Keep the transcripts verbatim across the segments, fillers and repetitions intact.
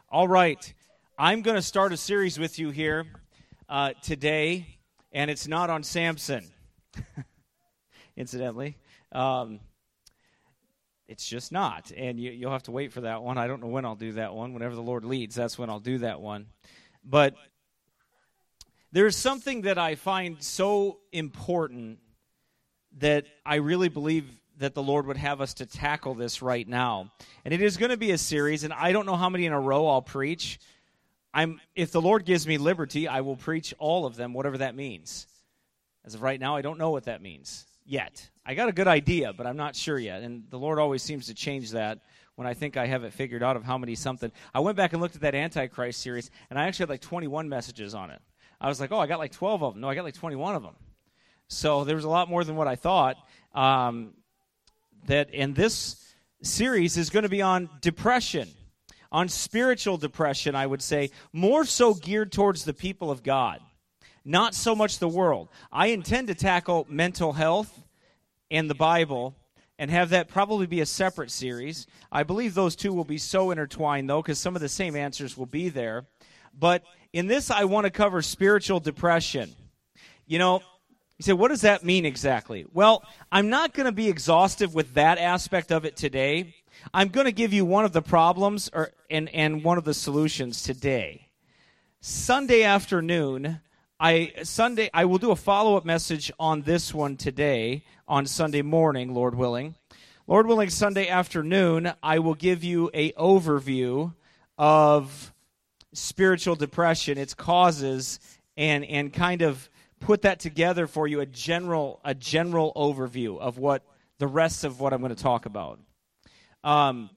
All right, I'm going to start a series with you here uh, today, and it's not on Samson, incidentally. Um, it's just not, and you, you'll have to wait for that one. I don't know when I'll do that one. Whenever the Lord leads, that's when I'll do that one. But there's something that I find so important that I really believe that the Lord would have us to tackle this right now. And it is going to be a series, and I don't know how many in a row I'll preach. I'm, if the Lord gives me liberty, I will preach all of them, whatever that means. As of right now, I don't know what that means yet. I got a good idea, but I'm not sure yet. And the Lord always seems to change that when I think I have it figured out of how many something. I went back and looked at that Antichrist series, and I actually had like twenty-one messages on it. I was like, oh, I got like twelve of them. No, I got like twenty-one of them. So there was a lot more than what I thought. Um, that in this series is going to be on depression, on spiritual depression, I would say, more so geared towards the people of God, not so much the world. I intend to tackle mental health and the Bible and have that probably be a separate series. I believe those two will be so intertwined, though, because some of the same answers will be there. But in this, I want to cover spiritual depression. You know, you say, what does that mean exactly? Well, I'm not going to be exhaustive with that aspect of it today. I'm going to give you one of the problems or, and, and one of the solutions today. Sunday afternoon, I Sunday I will do a follow-up message on this one today, on Sunday morning, Lord willing. Lord willing, Sunday afternoon, I will give you an overview of spiritual depression, its causes, and and kind of put that together for you, a general a general overview of what the rest of what I'm going to talk about. Um,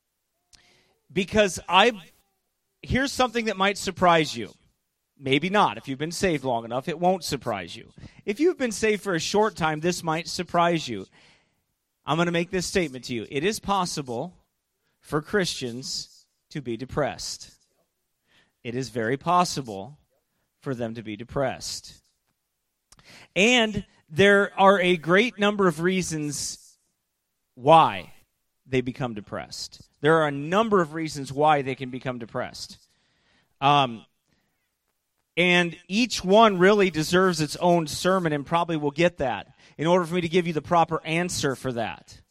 because I, here's something that might surprise you. Maybe not. If you've been saved long enough, it won't surprise you. If you've been saved for a short time, this might surprise you. I'm going to make this statement to you. It is possible for Christians to be depressed. It is very possible for them to be depressed. And there are a great number of reasons why they become depressed. There are a number of reasons why they can become depressed. Um, and each one really deserves its own sermon, and probably will get that in order for me to give you the proper answer for that.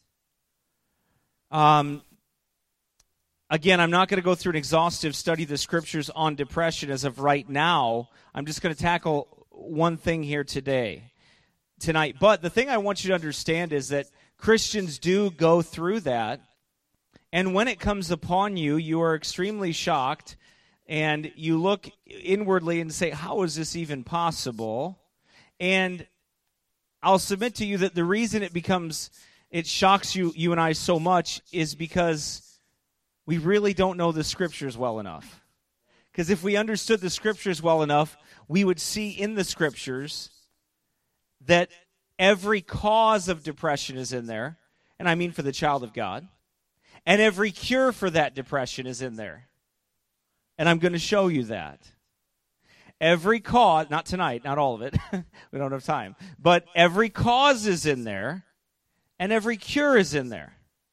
Um, again, I'm not going to go through an exhaustive study of the Scriptures on depression as of right now. I'm just going to tackle one thing here today, tonight. But the thing I want you to understand is that Christians do go through that, and when it comes upon you, you are extremely shocked, and you look inwardly and say, how is this even possible? And I'll submit to you that the reason it becomes, it shocks you, you and I so much is because we really don't know the Scriptures well enough. Because if we understood the Scriptures well enough, we would see in the Scriptures that every cause of depression is in there, and I mean for the child of God, and every cure for that depression is in there. And I'm going to show you that. Every cause, not tonight, not all of it, we don't have time, but every cause is in there, and every cure is in there.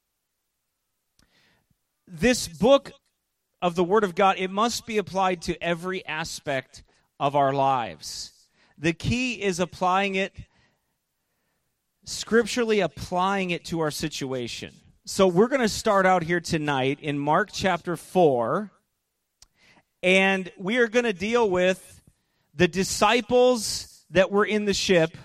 This book of the Word of God, it must be applied to every aspect of our lives. The key is applying it, scripturally applying it to our situation. So we're going to start out here tonight in Mark chapter four, and we are going to deal with the disciples that were in the ship,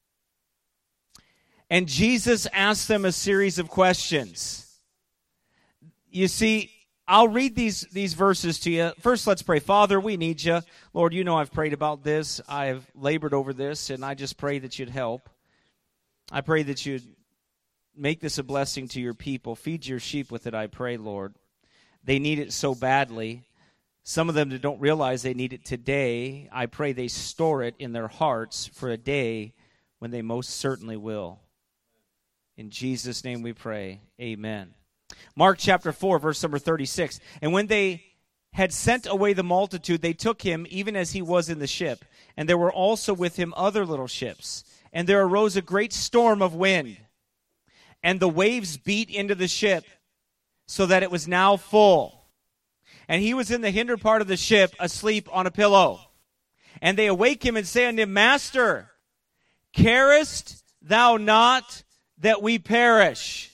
and Jesus asked them a series of questions. You see, I'll read these, these verses to you. First, let's pray. Father, we need you. Lord, you know I've prayed about this. I've labored over this, and I just pray that you'd help. I pray that you'd make this a blessing to your people. Feed your sheep with it, I pray, Lord. They need it so badly. Some of them that don't realize they need it today, I pray they store it in their hearts for a day when they most certainly will. In Jesus' name we pray. Amen. Mark chapter four, verse number thirty-six. And when they had sent away the multitude, they took him even as he was in the ship. And there were also with him other little ships. And there arose a great storm of wind. And the waves beat into the ship, so that it was now full. and he was in the hinder part of the ship, asleep on a pillow. And they awake him and say unto him, Master, carest thou not that we perish?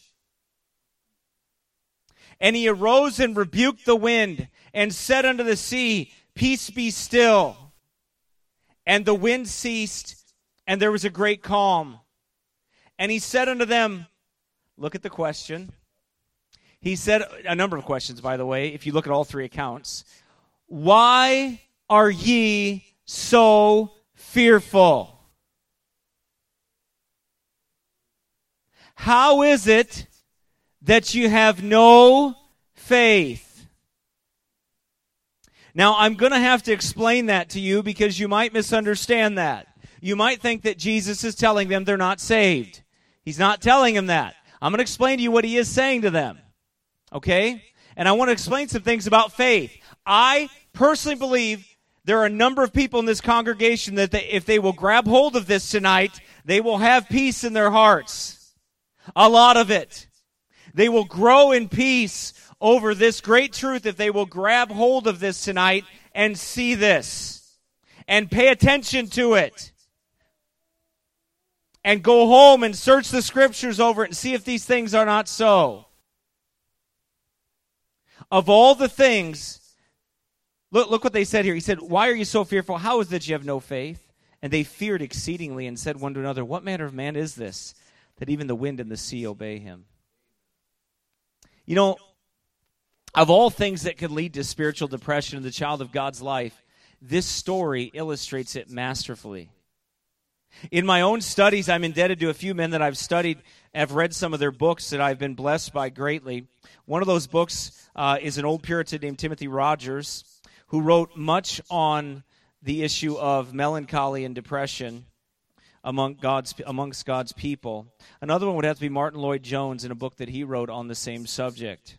And he arose and rebuked the wind, and said unto the sea, Peace, be still. And the wind ceased, and there was a great calm. And he said unto them, look at the question. He said, a number of questions, by the way, if you look at all three accounts. Why are ye so fearful? How is it that you have no faith? Now, I'm going to have to explain that to you because you might misunderstand that. You might think that Jesus is telling them they're not saved. He's not telling them that. I'm going to explain to you what he is saying to them. Okay? And I want to explain some things about faith. I personally believe there are a number of people in this congregation that they, if they will grab hold of this tonight, they will have peace in their hearts. A lot of it. They will grow in peace over this great truth if they will grab hold of this tonight and see this and pay attention to it and go home and search the scriptures over it and see if these things are not so. Of all the things, look, look what they said here. He said, why are you so fearful? How is it that you have no faith? And they feared exceedingly and said one to another, what manner of man is this, that even the wind and the sea obey him? You know, of all things that could lead to spiritual depression in the child of God's life, this story illustrates it masterfully. In my own studies, I'm indebted to a few men that I've studied, have read some of their books that I've been blessed by greatly. One of those books uh, is an old Puritan named Timothy Rogers, who wrote much on the issue of melancholy and depression among God's, amongst God's people. Another one would have to be Martin Lloyd-Jones in a book that he wrote on the same subject.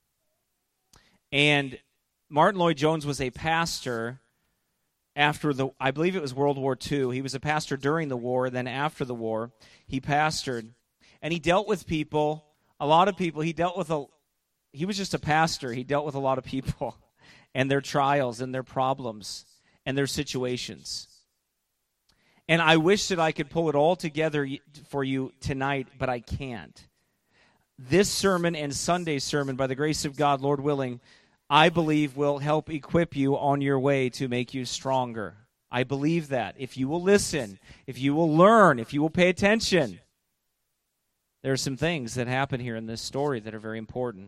And Martin Lloyd-Jones was a pastor after the, I believe it was World War Two. He was a pastor during the war, then after the war, he pastored. And he dealt with people, a lot of people. He dealt with a, he was just a pastor. He dealt with a lot of people and their trials and their problems and their situations. And I wish that I could pull it all together for you tonight, but I can't. This sermon and Sunday's sermon, by the grace of God, Lord willing, I believe will help equip you on your way to make you stronger. I believe that. If you will listen, if you will learn, if you will pay attention, there are some things that happen here in this story that are very important.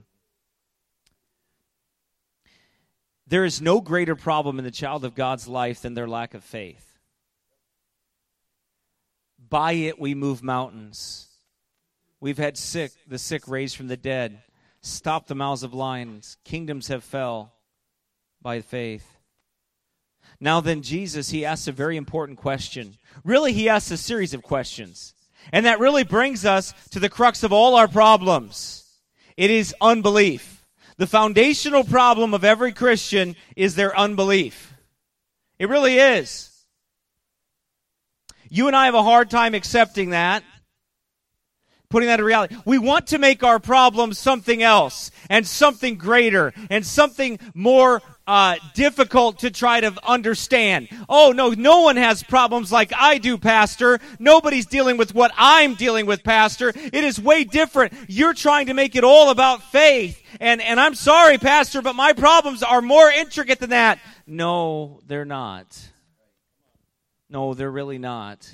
There is no greater problem in the child of God's life than their lack of faith. By it we move mountains. We've had sick, the sick raised from the dead. Stop the mouths of lions. Kingdoms have fell by faith. Now then, Jesus, he asks a very important question. Really, he asks a series of questions. And that really brings us to the crux of all our problems. It is unbelief. The foundational problem of every Christian is their unbelief. It really is. You and I have a hard time accepting that, putting that in reality. We want to make our problem something else and something greater and something more uh, difficult to try to understand. Oh, no, no one has problems like I do, Pastor. Nobody's dealing with what I'm dealing with, Pastor. It is way different. You're trying to make it all about faith. And, and I'm sorry, Pastor, but my problems are more intricate than that. No, they're not. No, they're really not.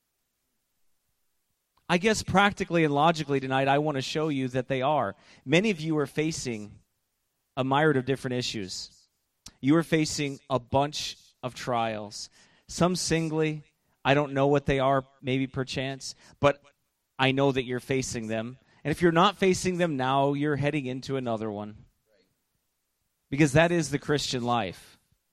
I guess practically and logically tonight, I want to show you that they are. Many of you are facing a myriad of different issues. You are facing a bunch of trials. Some singly, I don't know what they are, maybe perchance, but I know that you're facing them. And if you're not facing them now, you're heading into another one. Because that is the Christian life.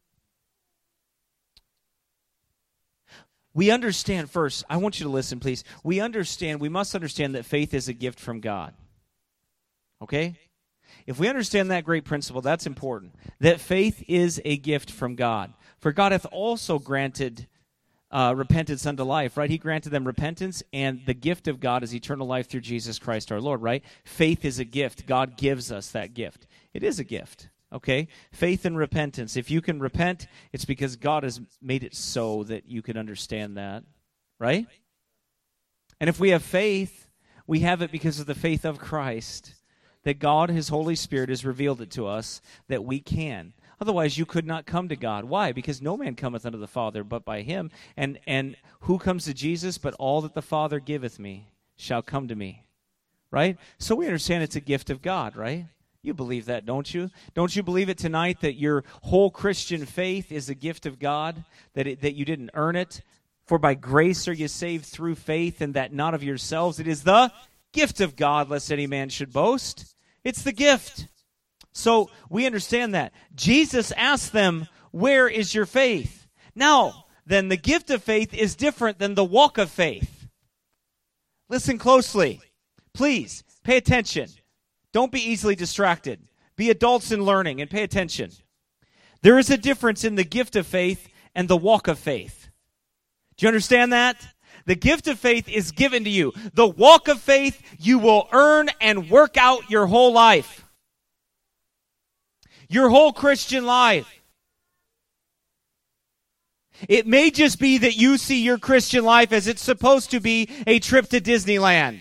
We understand first, I want you to listen, please. We understand, we must understand that faith is a gift from God. Okay? If we understand that great principle, that's important. That faith is a gift from God. For God hath also granted uh, repentance unto life, right? He granted them repentance, and the gift of God is eternal life through Jesus Christ our Lord, right? Faith is a gift. God gives us that gift. It is a gift. Okay? Faith and repentance. If you can repent, it's because God has made it so that you can understand that. Right? And if we have faith, we have it because of the faith of Christ. That God, His Holy Spirit, has revealed it to us that we can. Otherwise, you could not come to God. Why? Because no man cometh unto the Father but by Him. And, and who comes to Jesus? But all that the Father giveth me shall come to me. Right? So we understand it's a gift of God, right? You believe that, don't you? Don't you believe it tonight that your whole Christian faith is a gift of God? That, it, that you didn't earn it? For by grace are you saved through faith, and that not of yourselves. It is the gift of God, lest any man should boast. It's the gift. So we understand that. Jesus asked them, where is your faith? Now, then the gift of faith is different than the walk of faith. Listen closely. Please, pay attention. Don't be easily distracted. Be adults in learning and pay attention. There is a difference in the gift of faith and the walk of faith. Do you understand that? The gift of faith is given to you. The walk of faith you will earn and work out your whole life. Your whole Christian life. It may just be that you see your Christian life as it's supposed to be a trip to Disneyland.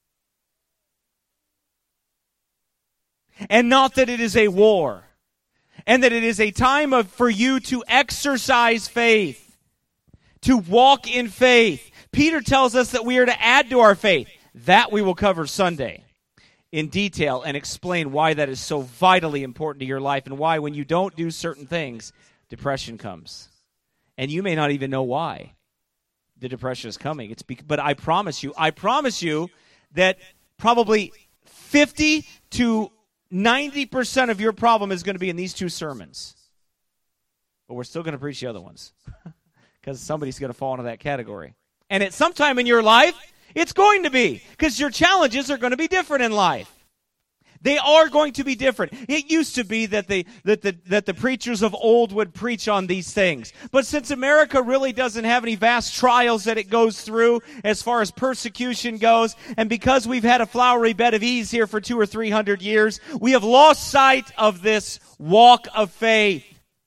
And not that it is a war. And that it is a time of for you to exercise faith. To walk in faith. Peter tells us that we are to add to our faith. That we will cover Sunday in detail and explain why that is so vitally important to your life and why when you don't do certain things, depression comes. And you may not even know why the depression is coming. It's be- but I promise you, I promise you that probably fifty to ninety percent of your problem is going to be in these two sermons. But we're still going to preach the other ones. Because somebody's going to fall into that category. And at some time in your life, it's going to be. Because your challenges are going to be different in life. They are going to be different. It used to be that the, that the, that the preachers of old would preach on these things. But since America really doesn't have any vast trials that it goes through as far as persecution goes, and because we've had a flowery bed of ease here for two or three hundred years, we have lost sight of this walk of faith.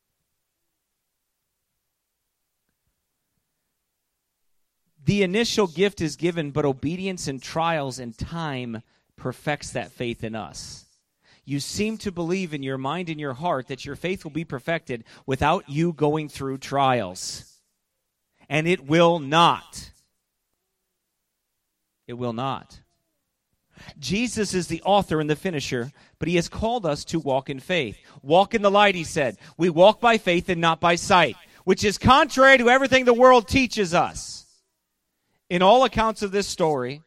The initial gift is given, but obedience and trials and time perfects that faith in us. You seem to believe in your mind and your heart that your faith will be perfected without you going through trials. And it will not. It will not. Jesus is the author and the finisher, but He has called us to walk in faith. Walk in the light, He said. We walk by faith and not by sight, which is contrary to everything the world teaches us. In all accounts of this story,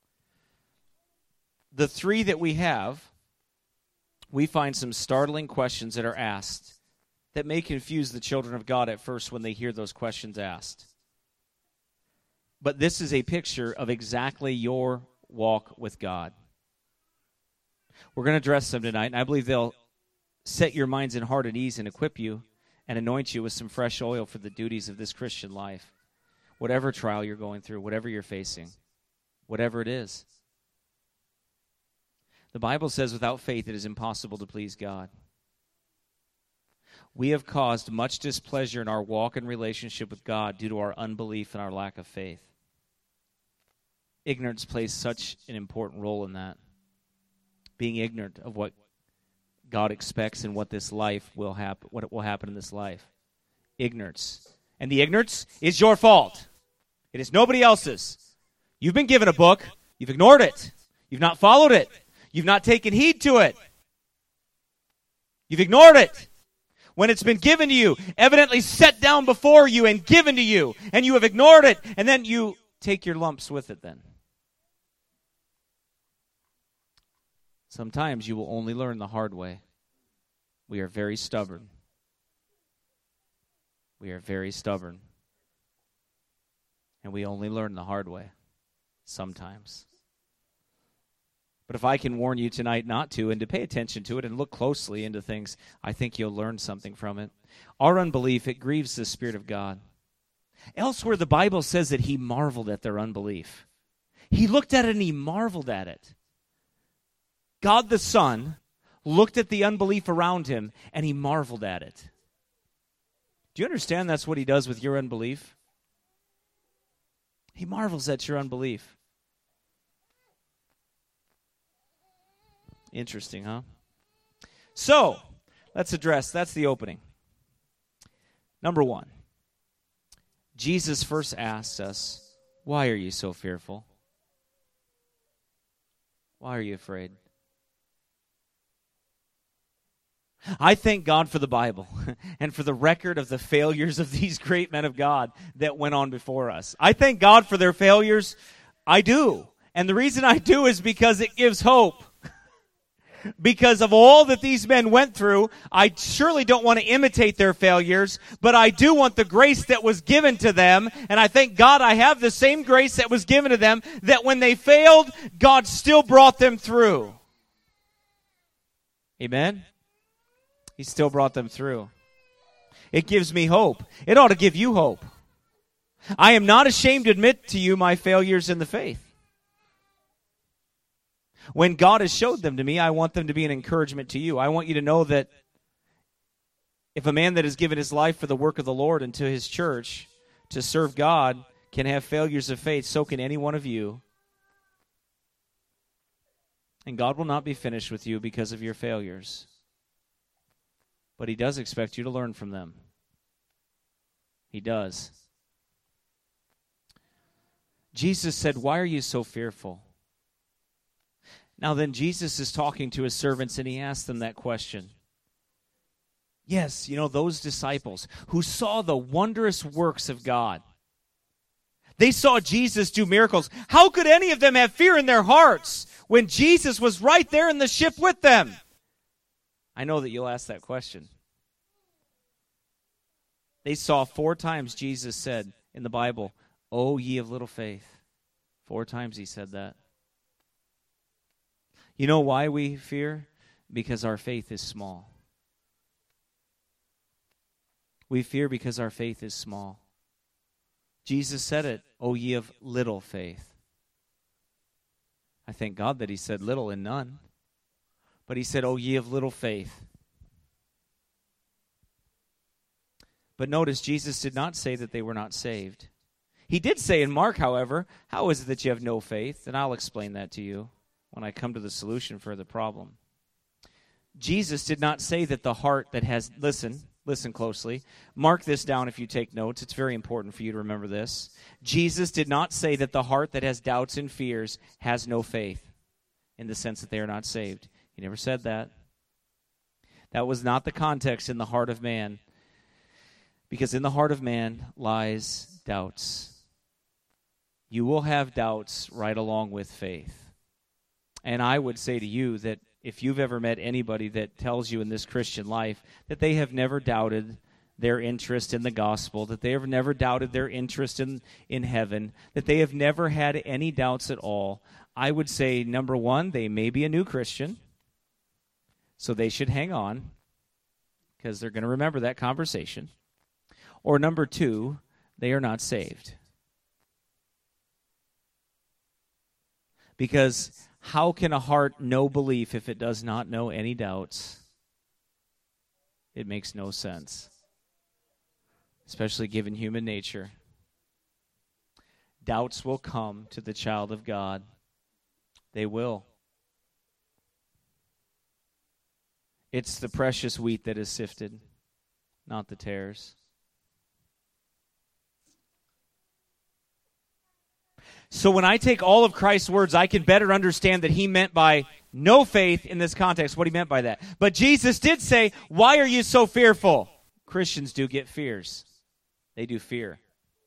the three that we have, we find some startling questions that are asked that may confuse the children of God at first when they hear those questions asked. But this is a picture of exactly your walk with God. We're going to address them tonight, and I believe they'll set your minds and heart at ease and equip you and anoint you with some fresh oil for the duties of this Christian life. Whatever trial you're going through, whatever you're facing, whatever it is. The Bible says without faith it is impossible to please God. We have caused much displeasure in our walk and relationship with God due to our unbelief and our lack of faith. Ignorance plays such an important role in that. Being ignorant of what God expects and what this life will happen, what will happen in this life. Ignorance. And the ignorance is your fault. It is nobody else's. You've been given a book. You've ignored it. You've not followed it. You've not taken heed to it. You've ignored it. When it's been given to you, evidently set down before you and given to you, and you have ignored it, and then you take your lumps with it then. Sometimes you will only learn the hard way. We are very stubborn. We are very stubborn. And we only learn the hard way. Sometimes. But if I can warn you tonight not to, and to pay attention to it and look closely into things, I think you'll learn something from it. Our unbelief, it grieves the Spirit of God. Elsewhere, the Bible says that He marveled at their unbelief. He looked at it and He marveled at it. God the Son looked at the unbelief around him, and he marveled at it. Do you understand that's what he does with your unbelief? He marvels at your unbelief. Interesting, huh? So, let's address, that's the opening. Number one, Jesus first asks us, why are you so fearful? Why are you afraid? I thank God for the Bible and for the record of the failures of these great men of God that went on before us. I thank God for their failures. I do. And the reason I do is because it gives hope. Because of all that these men went through, I surely don't want to imitate their failures, but I do want the grace that was given to them, and I thank God I have the same grace that was given to them, that when they failed, God still brought them through. Amen? He still brought them through. It gives me hope. It ought to give you hope. I am not ashamed to admit to you my failures in the faith. When God has showed them to me, I want them to be an encouragement to you. I want you to know that if a man that has given his life for the work of the Lord and to his church to serve God can have failures of faith, so can any one of you. And God will not be finished with you because of your failures. But he does expect you to learn from them. He does. Jesus said, why are you so fearful? Now then, Jesus is talking to his servants, and he asked them that question. Yes, you know, those disciples who saw the wondrous works of God. They saw Jesus do miracles. How could any of them have fear in their hearts when Jesus was right there in the ship with them? I know that you'll ask that question. They saw four times Jesus said in the Bible, "O ye of little faith." Four times he said that. You know why we fear? Because our faith is small. We fear because our faith is small. Jesus said it, "O ye of little faith." I thank God that he said little and none. But he said, "O ye of little faith." But notice, Jesus did not say that they were not saved. He did say in Mark, however, how is it that you have no faith? And I'll explain that to you when I come to the solution for the problem. Jesus did not say that the heart that has, listen, listen closely. Mark this down if you take notes. It's very important for you to remember this. Jesus did not say that the heart that has doubts and fears has no faith in the sense that they are not saved. He never said that. That was not the context in the heart of man. Because in the heart of man lies doubts. You will have doubts right along with faith. And I would say to you that if you've ever met anybody that tells you in this Christian life that they have never doubted their interest in the gospel, that they have never doubted their interest in, in heaven, that they have never had any doubts at all, I would say, number one, they may be a new Christian, so they should hang on, because they're going to remember that conversation. Or number two, they are not saved. Because how can a heart know belief if it does not know any doubts? It makes no sense, especially given human nature. Doubts will come to the child of God. They will. It's the precious wheat that is sifted, not the tares. So when I take all of Christ's words, I can better understand that he meant by no faith in this context what he meant by that. But Jesus did say, why are you so fearful? Christians do get fears. They do fear.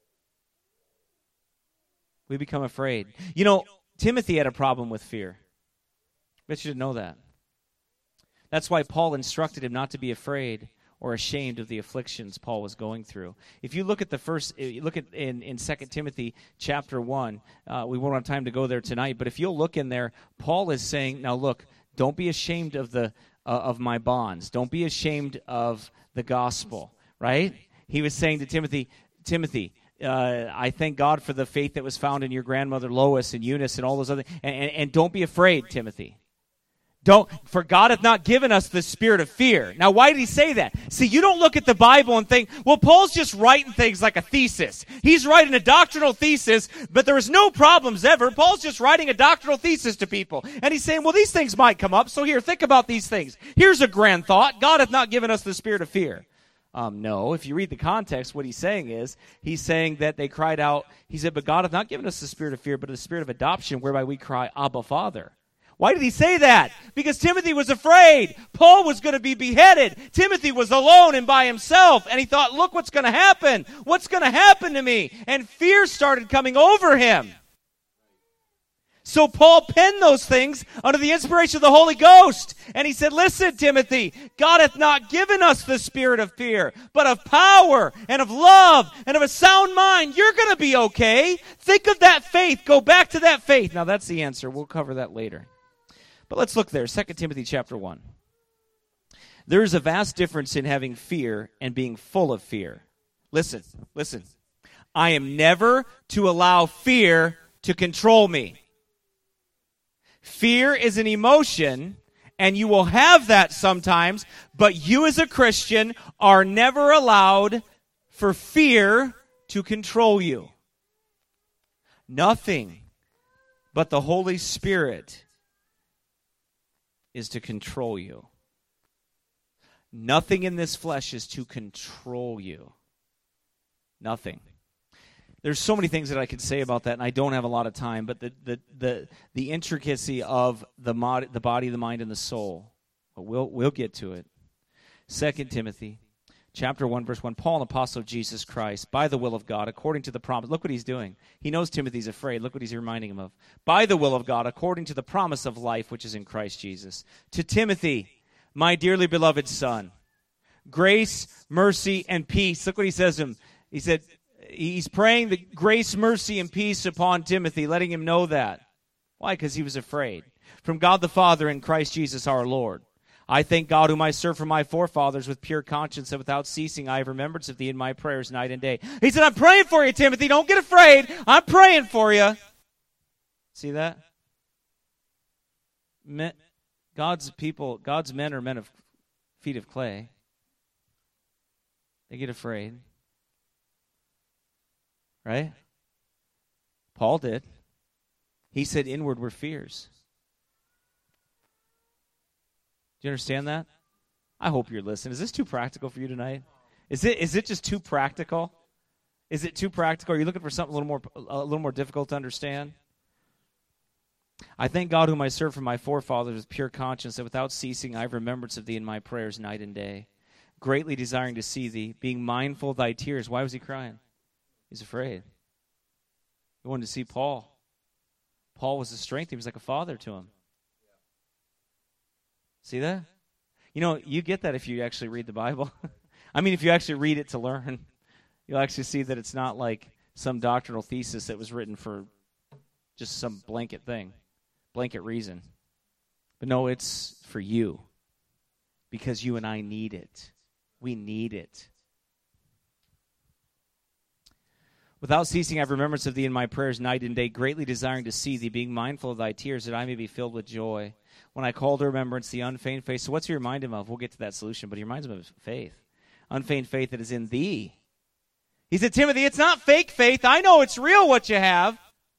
We become afraid. You know, Timothy had a problem with fear. I bet you didn't know that. That's why Paul instructed him not to be afraid or ashamed of the afflictions Paul was going through. If you look at the first, you look at in, in Second Timothy chapter one, uh, we won't have time to go there tonight, but if you'll look in there, Paul is saying, now look, don't be ashamed of the uh, of my bonds. Don't be ashamed of the gospel, right? He was saying to Timothy, Timothy, uh, I thank God for the faith that was found in your grandmother Lois and Eunice and all those other, and, and, and don't be afraid, Timothy. Don't, for God hath not given us the spirit of fear. Now, why did he say that? See, you don't look at the Bible and think, well, Paul's just writing things like a thesis. He's writing a doctrinal thesis, but there was no problems ever. Paul's just writing a doctrinal thesis to people. And he's saying, well, these things might come up, so here, think about these things. Here's a grand thought. God hath not given us the spirit of fear. Um, no, if you read the context, what he's saying is, he's saying that they cried out, he said, but God hath not given us the spirit of fear, but the spirit of adoption, whereby we cry, Abba, Father. Why did he say that? Because Timothy was afraid. Paul was going to be beheaded. Timothy was alone and by himself. And he thought, look what's going to happen. What's going to happen to me? And fear started coming over him. So Paul penned those things under the inspiration of the Holy Ghost. And he said, listen, Timothy, God hath not given us the spirit of fear, but of power and of love and of a sound mind. You're going to be okay. Think of that faith. Go back to that faith. Now that's the answer. We'll cover that later. But let's look there, Second Timothy chapter one. There is a vast difference in having fear and being full of fear. Listen, listen. I am never to allow fear to control me. Fear is an emotion, and you will have that sometimes, but you as a Christian are never allowed for fear to control you. Nothing but the Holy Spirit is to control you. Nothing in this flesh is to control you. Nothing. There's so many things that I could say about that, and I don't have a lot of time, but the the the, the intricacy of the mod, the body, the mind, and the soul. But we'll we'll get to it. Second Timothy chapter one, verse one, Paul, an apostle of Jesus Christ, by the will of God, according to the promise. Look what he's doing. He knows Timothy's afraid. Look what he's reminding him of. By the will of God, according to the promise of life, which is in Christ Jesus. To Timothy, my dearly beloved son, grace, mercy, and peace. Look what he says to him. He said, he's praying the grace, mercy, and peace upon Timothy, letting him know that. Why? Because he was afraid. From God the Father and Christ Jesus our Lord. I thank God whom I serve for my forefathers with pure conscience, and without ceasing I have remembrance of thee in my prayers night and day. He said, I'm praying for you, Timothy. Don't get afraid. I'm praying for you. See that? Men, God's people, God's men are men of feet of clay. They get afraid. Right? Paul did. He said inward were fears. Do you understand that? I hope you're listening. Is this too practical for you tonight? Is it is it just too practical? Is it too practical? Are you looking for something a little more a little more difficult to understand? I thank God whom I serve for my forefathers with pure conscience, that without ceasing I have remembrance of thee in my prayers night and day, greatly desiring to see thee, being mindful of thy tears. Why was he crying? He's afraid. He wanted to see Paul. Paul was his strength. He was like a father to him. See that? You know, you get that if you actually read the Bible. I mean, if you actually read it to learn, you'll actually see that it's not like some doctrinal thesis that was written for just some blanket thing, blanket reason. But no, it's for you, because you and I need it. We need it. Without ceasing, I have remembrance of thee in my prayers night and day, greatly desiring to see thee, being mindful of thy tears, that I may be filled with joy. When I call to remembrance the unfeigned faith. So what's he remind him of? We'll get to that solution, but he reminds him of faith. Unfeigned faith that is in thee. He said, Timothy, it's not fake faith. I know it's real what you have.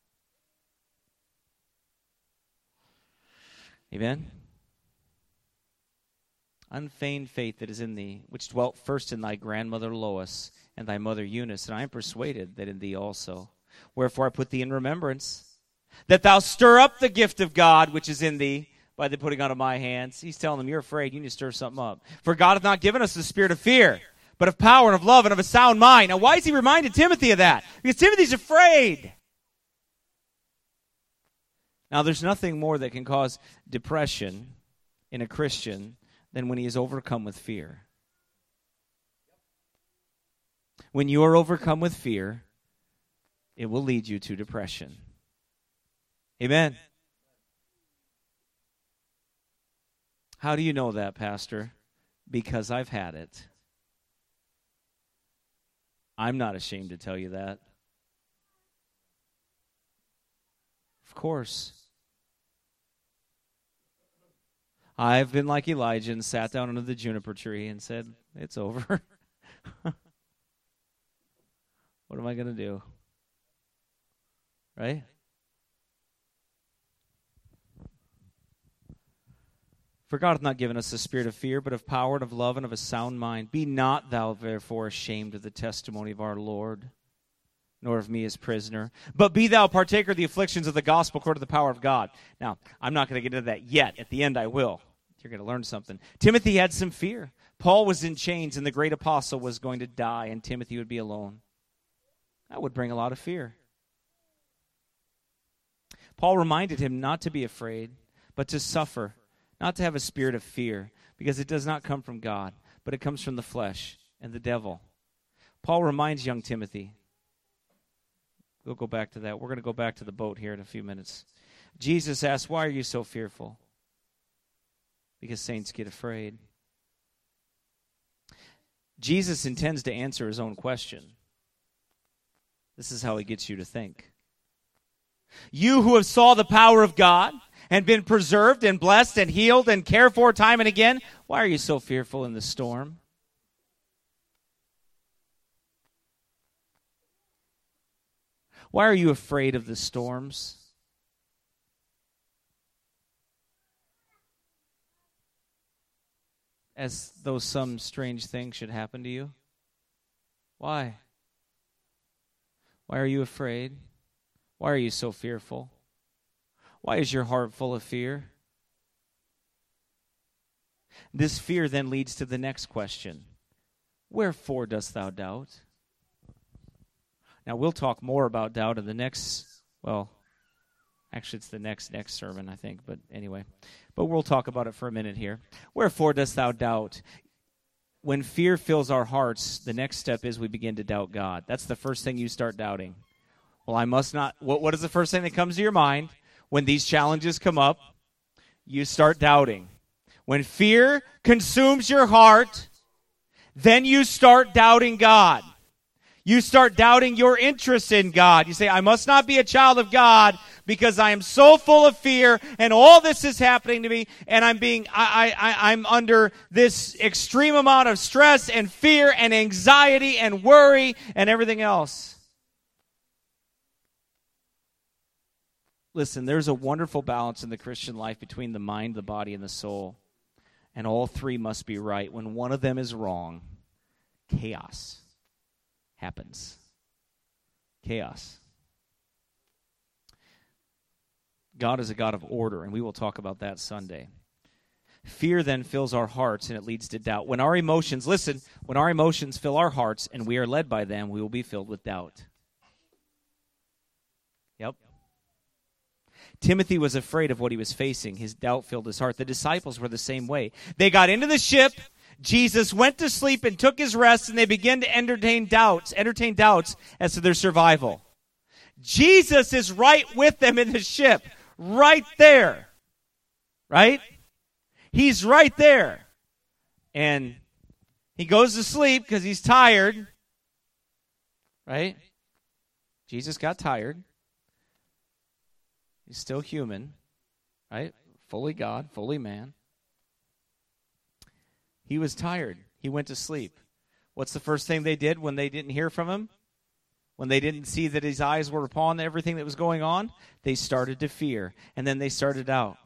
Amen? Unfeigned faith that is in thee, which dwelt first in thy grandmother Lois and thy mother Eunice, and I am persuaded that in thee also. Wherefore I put thee in remembrance, that thou stir up the gift of God which is in thee, by the putting on of my hands. He's telling them, you're afraid. You need to stir something up. For God hath not given us the spirit of fear, but of power and of love and of a sound mind. Now, why is he reminding Timothy of that? Because Timothy's afraid. Now, there's nothing more that can cause depression in a Christian than when he is overcome with fear. When you are overcome with fear, it will lead you to depression. Amen. How do you know that, Pastor? Because I've had it. I'm not ashamed to tell you that. Of course. I've been like Elijah and sat down under the juniper tree and said, it's over. What am I going to do? Right? For God hath not given us a spirit of fear, but of power and of love and of a sound mind. Be not thou therefore ashamed of the testimony of our Lord, nor of me his prisoner, but be thou partaker of the afflictions of the gospel according to the power of God. Now, I'm not going to get into that yet. At the end, I will. You're going to learn something. Timothy had some fear. Paul was in chains, and the great apostle was going to die, and Timothy would be alone. That would bring a lot of fear. Paul reminded him not to be afraid, but to suffer, not to have a spirit of fear, because it does not come from God, but it comes from the flesh and the devil. Paul reminds young Timothy. We'll go back to that. We're going to go back to the boat here in a few minutes. Jesus asked, why are you so fearful? Because saints get afraid. Jesus intends to answer his own question. This is how he gets you to think. You who have saw the power of God and been preserved and blessed and healed and cared for time and again, why are you so fearful in the storm? Why are you afraid of the storms? As though some strange thing should happen to you? Why? Why are you afraid? Why are you so fearful? Why is your heart full of fear? This fear then leads to the next question. Wherefore dost thou doubt? Now, we'll talk more about doubt in the next, well, actually it's the next, next sermon, I think, but anyway. But we'll talk about it for a minute here. Wherefore dost thou doubt? When fear fills our hearts, the next step is we begin to doubt God. That's the first thing you start doubting. Well, I must not, what, what is the first thing that comes to your mind? When these challenges come up, you start doubting. When fear consumes your heart, then you start doubting God. You start doubting your interest in God. You say, I must not be a child of God because I am so full of fear and all this is happening to me and I'm being, I, I, I'm under this extreme amount of stress and fear and anxiety and worry and everything else. Listen, there's a wonderful balance in the Christian life between the mind, the body, and the soul. And all three must be right. When one of them is wrong, chaos happens. Chaos. God is a God of order, and we will talk about that Sunday. Fear then fills our hearts, and it leads to doubt. When our emotions, listen, when our emotions fill our hearts and we are led by them, we will be filled with doubt. Yep. Timothy was afraid of what he was facing. His doubt filled his heart. The disciples were the same way. They got into the ship. Jesus went to sleep and took his rest, and they began to entertain doubts, entertain doubts as to their survival. Jesus is right with them in the ship, right there, right? He's right there. And he goes to sleep because he's tired, right? Jesus got tired. He's still human, right? Fully God, fully man. He was tired. He went to sleep. What's the first thing they did when they didn't hear from him? When they didn't see that his eyes were upon everything that was going on? They started to fear. And then they started out.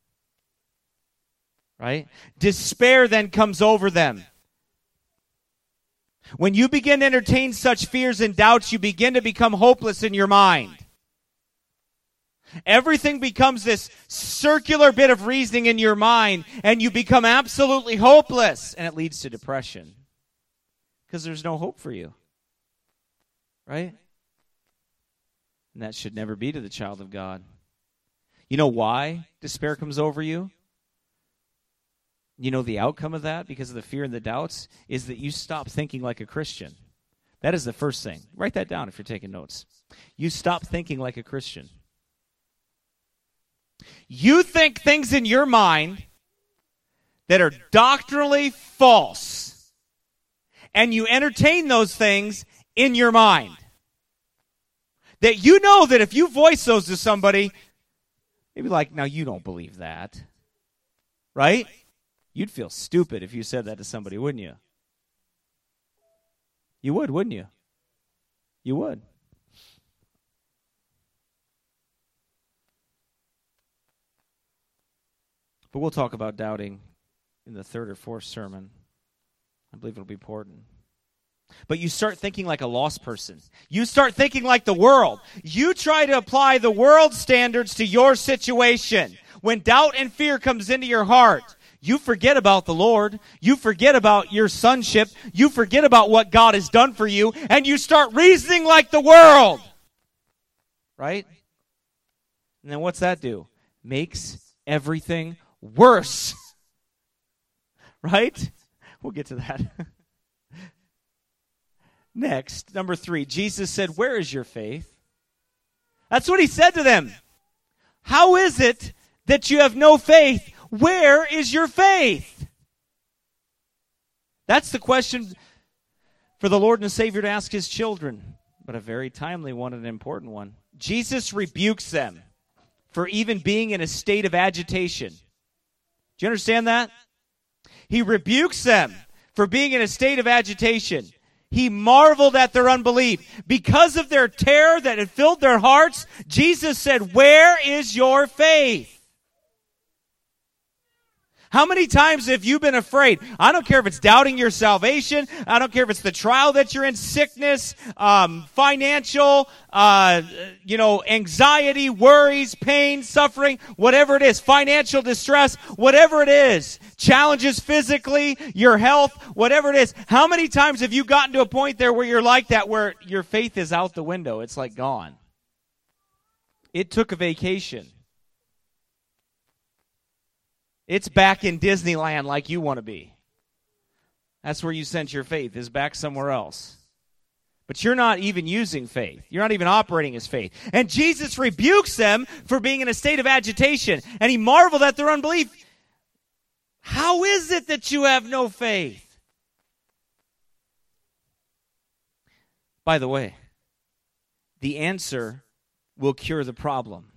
Right? Despair then comes over them. When you begin to entertain such fears and doubts, you begin to become hopeless in your mind. Everything becomes this circular bit of reasoning in your mind, and you become absolutely hopeless, and it leads to depression because there's no hope for you, right? And that should never be to the child of God. You know why despair comes over you? You know the outcome of that, because of the fear and the doubts, is that you stop thinking like a Christian. That is the first thing. Write that down if you're taking notes. You stop thinking like a Christian. You think things in your mind that are doctrinally false, and you entertain those things in your mind. That you know that if you voice those to somebody, they'd be like, now you don't believe that. right? You'd feel stupid if you said that to somebody, wouldn't you? You would, wouldn't you? You would. But we'll talk about doubting in the third or fourth sermon. I believe it'll be important. But you start thinking like a lost person. You start thinking like the world. You try to apply the world's standards to your situation. When doubt and fear comes into your heart, you forget about the Lord. You forget about your sonship. You forget about what God has done for you. And you start reasoning like the world. Right? And then what's that do? Makes everything worse. Right? We'll get to that. Next, number three, Jesus said, "Where is your faith?" That's what he said to them. How is it that you have no faith? Where is your faith? That's the question for the Lord and Savior to ask his children, but a very timely one and an important one. Jesus rebukes them for even being in a state of agitation. Do you understand that? He rebukes them for being in a state of agitation. He marveled at their unbelief. Because of their terror that had filled their hearts, Jesus said, "Where is your faith?" How many times have you been afraid? I don't care if it's doubting your salvation. I don't care if it's the trial that you're in, sickness, um, financial, uh, you know, anxiety, worries, pain, suffering, whatever it is, financial distress, whatever it is, challenges physically, your health, whatever it is. How many times have you gotten to a point there where you're like that, where your faith is out the window? It's like gone. It took a vacation. It's back in Disneyland like you want to be. That's where you sent your faith, is back somewhere else. But you're not even using faith. You're not even operating as faith. And Jesus rebukes them for being in a state of agitation. And he marveled at their unbelief. How is it that you have no faith? By the way, the answer will cure the problem.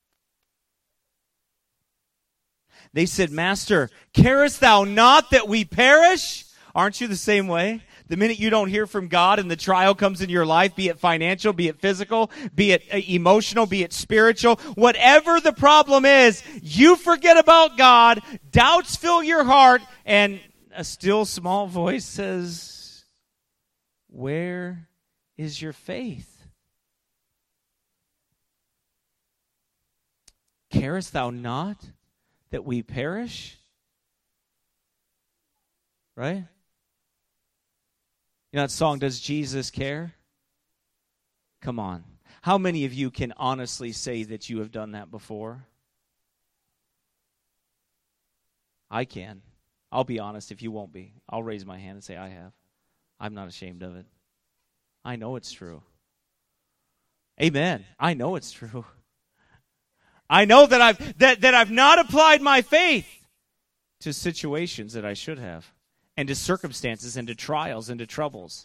They said, "Master, carest thou not that we perish?" Aren't you the same way? The minute you don't hear from God and the trial comes into your life, be it financial, be it physical, be it emotional, be it spiritual, whatever the problem is, you forget about God, doubts fill your heart, and a still small voice says, "Where is your faith? Carest thou not that we perish?" Right? You know that song, "Does Jesus Care?" Come on. How many of you can honestly say that you have done that before? I can. I'll be honest if you won't be. I'll raise my hand and say I have. I'm not ashamed of it. I know it's true. Amen. I know it's true. I know that I've that, that I've not applied my faith to situations that I should have, and to circumstances, and to trials, and to troubles.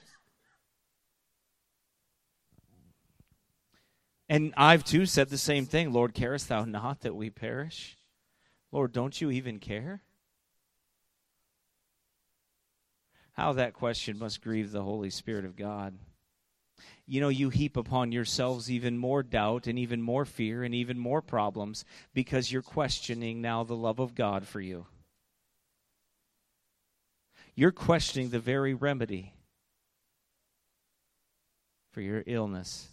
And I've too said the same thing. "Lord, carest thou not that we perish?" Lord, don't you even care? How that question must grieve the Holy Spirit of God. You know, you heap upon yourselves even more doubt and even more fear and even more problems because you're questioning now the love of God for you. You're questioning the very remedy for your illness.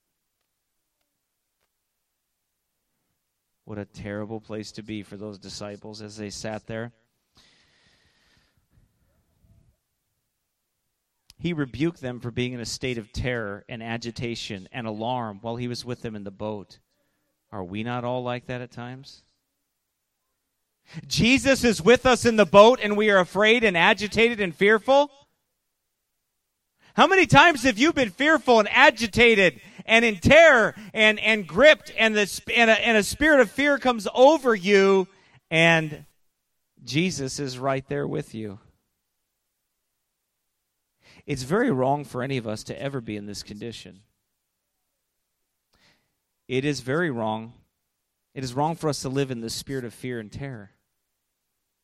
What a terrible place to be for those disciples as they sat there. He rebuked them for being in a state of terror and agitation and alarm while he was with them in the boat. Are we not all like that at times? Jesus is with us in the boat and we are afraid and agitated and fearful. How many times have you been fearful and agitated and in terror and, and gripped and, the, and, a, and a spirit of fear comes over you and Jesus is right there with you? It's very wrong for any of us to ever be in this condition. It is very wrong. It is wrong for us to live in the spirit of fear and terror.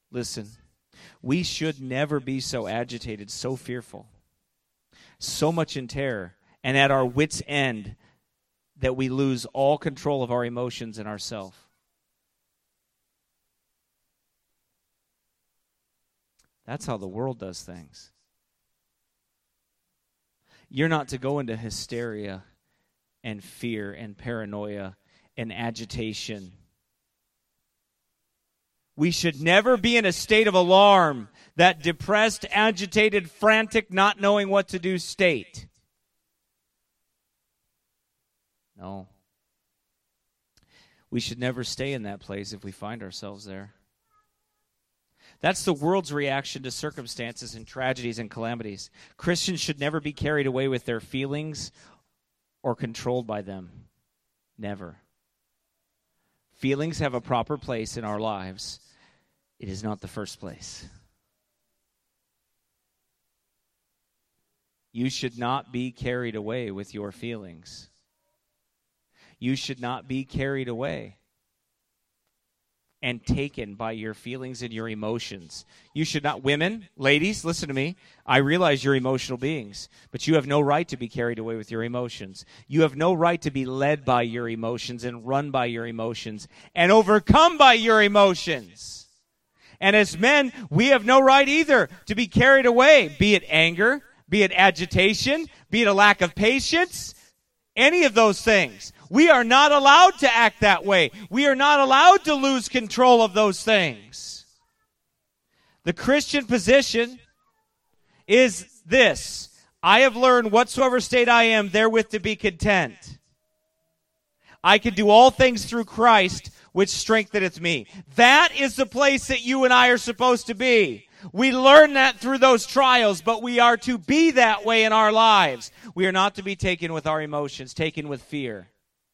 Listen, we should never be so agitated, so fearful, so much in terror, and at our wits' end that we lose all control of our emotions and ourselves. That's how the world does things. You're not to go into hysteria and fear and paranoia and agitation. We should never be in a state of alarm, that depressed, agitated, frantic, not knowing what to do state. No. We should never stay in that place if we find ourselves there. That's the world's reaction to circumstances and tragedies and calamities. Christians should never be carried away with their feelings or controlled by them. Never. Feelings have a proper place in our lives. It is not the first place. You should not be carried away with your feelings. You should not be carried away and taken by your feelings and your emotions. You should not, women, ladies, listen to me. I realize you're emotional beings, but you have no right to be carried away with your emotions. You have no right to be led by your emotions and run by your emotions and overcome by your emotions. And as men, we have no right either to be carried away, be it anger, be it agitation, be it a lack of patience, any of those things. We are not allowed to act that way. We are not allowed to lose control of those things. The Christian position is this: I have learned whatsoever state I am, therewith to be content. I can do all things through Christ, which strengtheneth me. That is the place that you and I are supposed to be. We learn that through those trials, but we are to be that way in our lives. We are not to be taken with our emotions, taken with fear.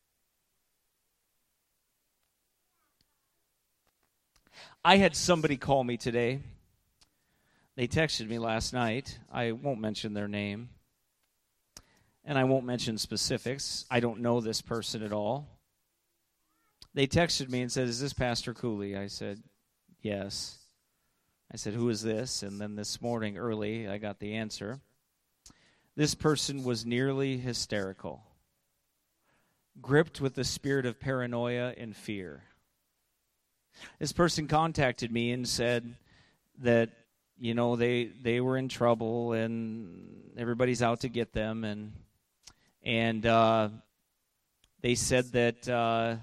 I had somebody call me today. They texted me last night. I won't mention their name. And I won't mention specifics. I don't know this person at all. They texted me and said, "Is this Pastor Cooley?" I said, "Yes." I said, "Who is this?" And then this morning early, I got the answer. This person was nearly hysterical, gripped with the spirit of paranoia and fear. This person contacted me and said that, you know, they they were in trouble and everybody's out to get them, and and uh, they said that uh,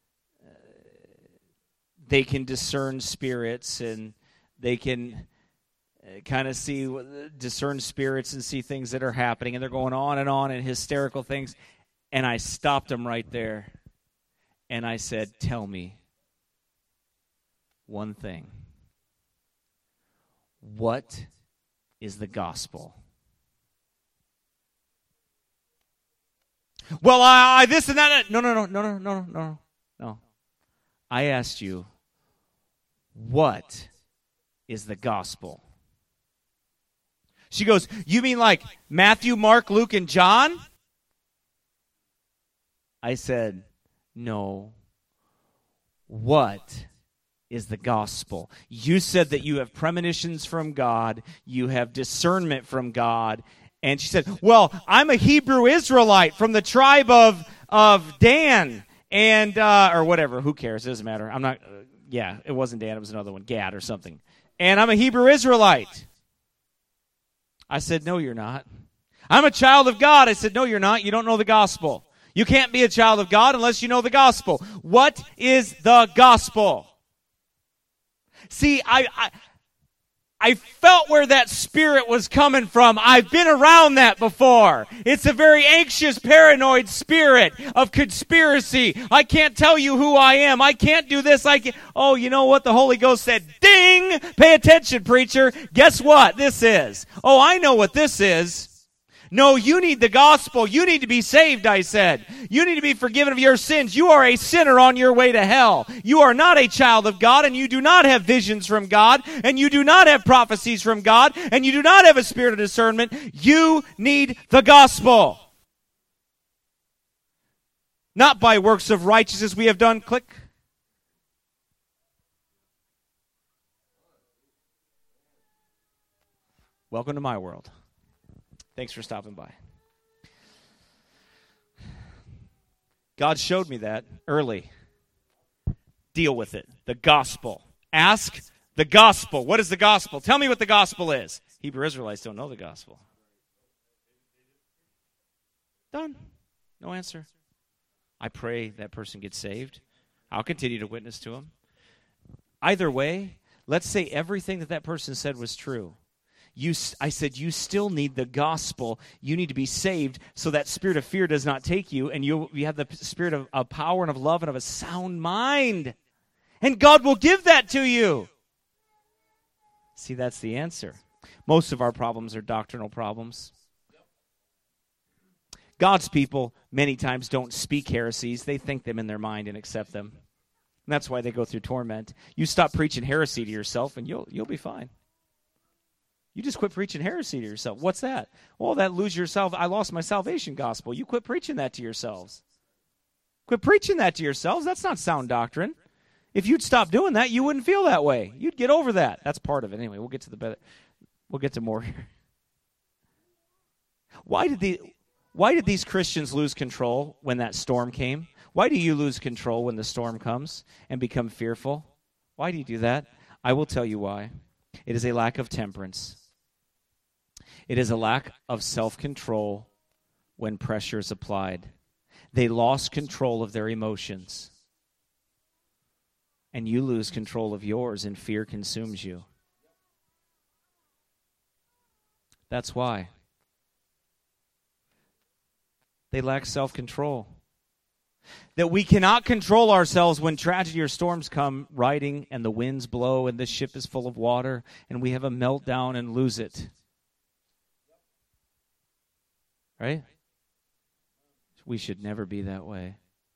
they can discern spirits and they can kind of see, discern spirits and see things that are happening, and they're going on and on in hysterical things. And I stopped them right there, and I said, "Tell me one thing. What is the gospel?" Well, I, I this and that. No, no, no, no, no, no, no, no. I asked you, what is the gospel? She goes, "You mean like Matthew, Mark, Luke, and John?" I said, "No. What is the gospel? You said that you have premonitions from God, you have discernment from God." And she said, "Well, I'm a Hebrew Israelite from the tribe of of Dan, and uh, or whatever. Who cares? It doesn't matter. I'm not. Uh, yeah, it wasn't Dan. It was another one, Gad or something. And I'm a Hebrew Israelite." I said, "No, you're not." "I'm a child of God." I said, "No, you're not. You don't know the gospel. You can't be a child of God unless you know the gospel." What is the gospel? See, I, I I felt where that spirit was coming from. I've been around that before. It's a very anxious, paranoid spirit of conspiracy. I can't tell you who I am. I can't do this. I can't. Oh, you know what? The Holy Ghost said, "Ding! Pay attention, preacher. Guess what this is?" "Oh, I know what this is." "No, you need the gospel. You need to be saved," I said. "You need to be forgiven of your sins. You are a sinner on your way to hell. You are not a child of God, and you do not have visions from God, and you do not have prophecies from God, and you do not have a spirit of discernment. You need the gospel. Not by works of righteousness we have done." Click. welcome to my world. Thanks for stopping by. God showed me that early. Deal with it. The gospel. Ask the gospel. What is the gospel? Tell me what the gospel is. Hebrew Israelites don't know the gospel. Done. No answer. I pray that person gets saved. I'll continue to witness to him. Either way, let's say everything that that person said was true. You, I said, you still need the gospel. You need to be saved so that spirit of fear does not take you, and you, you have the spirit of, of power and of love and of a sound mind. And God will give that to you. See, that's the answer. Most of our problems are doctrinal problems. God's people many times don't speak heresies. They think them in their mind and accept them. And that's why they go through torment. You stop preaching heresy to yourself and you'll you'll be fine. You just quit preaching heresy to yourself. What's that? Well, that lose yourself. I lost my salvation gospel. You quit preaching that to yourselves. Quit preaching that to yourselves. That's not sound doctrine. If you'd stop doing that, you wouldn't feel that way. You'd get over that. That's part of it. Anyway, we'll get to the better. We'll get to more here. Why did the why did these Christians lose control when that storm came? Why do you lose control when the storm comes and become fearful? Why do you do that? I will tell you why. It is a lack of temperance. It is a lack of self-control when pressure is applied. They lost control of their emotions. And you lose control of yours, and fear consumes you. That's why. They lack self-control. That we cannot control ourselves when tragedy or storms come riding and the winds blow and the ship is full of water and we have a meltdown and lose it. Right? We should never be that way.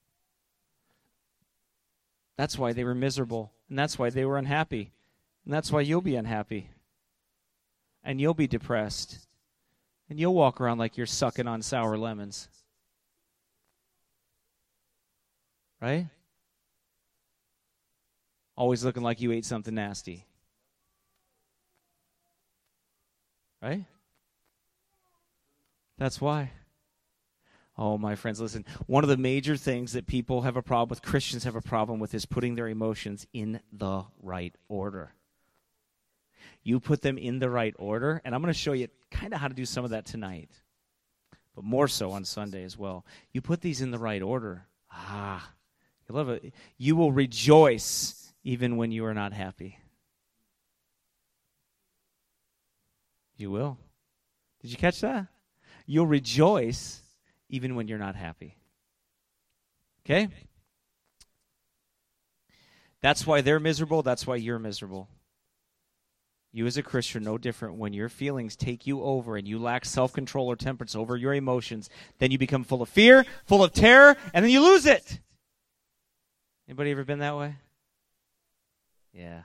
That's why they were miserable, and that's why they were unhappy, and that's why you'll be unhappy, and you'll be depressed, and you'll walk around like you're sucking on sour lemons. Right? Always looking like you ate something nasty. Right? That's why. Oh, my friends, listen. One of the major things that people have a problem with, Christians have a problem with, is putting their emotions in the right order. You put them in the right order, and I'm going to show you kind of how to do some of that tonight, but more so on Sunday as well. You put these in the right order. Ah, you love it. You will rejoice even when you are not happy. You will. Did you catch that? You'll rejoice even when you're not happy. Okay? That's why they're miserable. That's why you're miserable. You as a Christian are no different. When your feelings take you over and you lack self-control or temperance over your emotions, then you become full of fear, full of terror, and then you lose it. Anybody ever been that way? Yeah.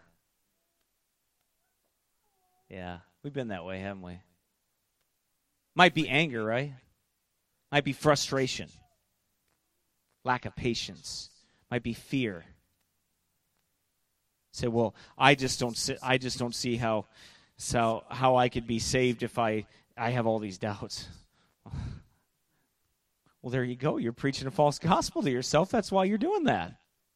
Yeah. We've been that way, haven't we? Might be anger, right? Might be frustration, lack of patience, might be fear. Say, well, I just don't see, I just don't see how, so how I could be saved if I, I have all these doubts. Well, there you go. You're preaching a false gospel to yourself. That's why you're doing that.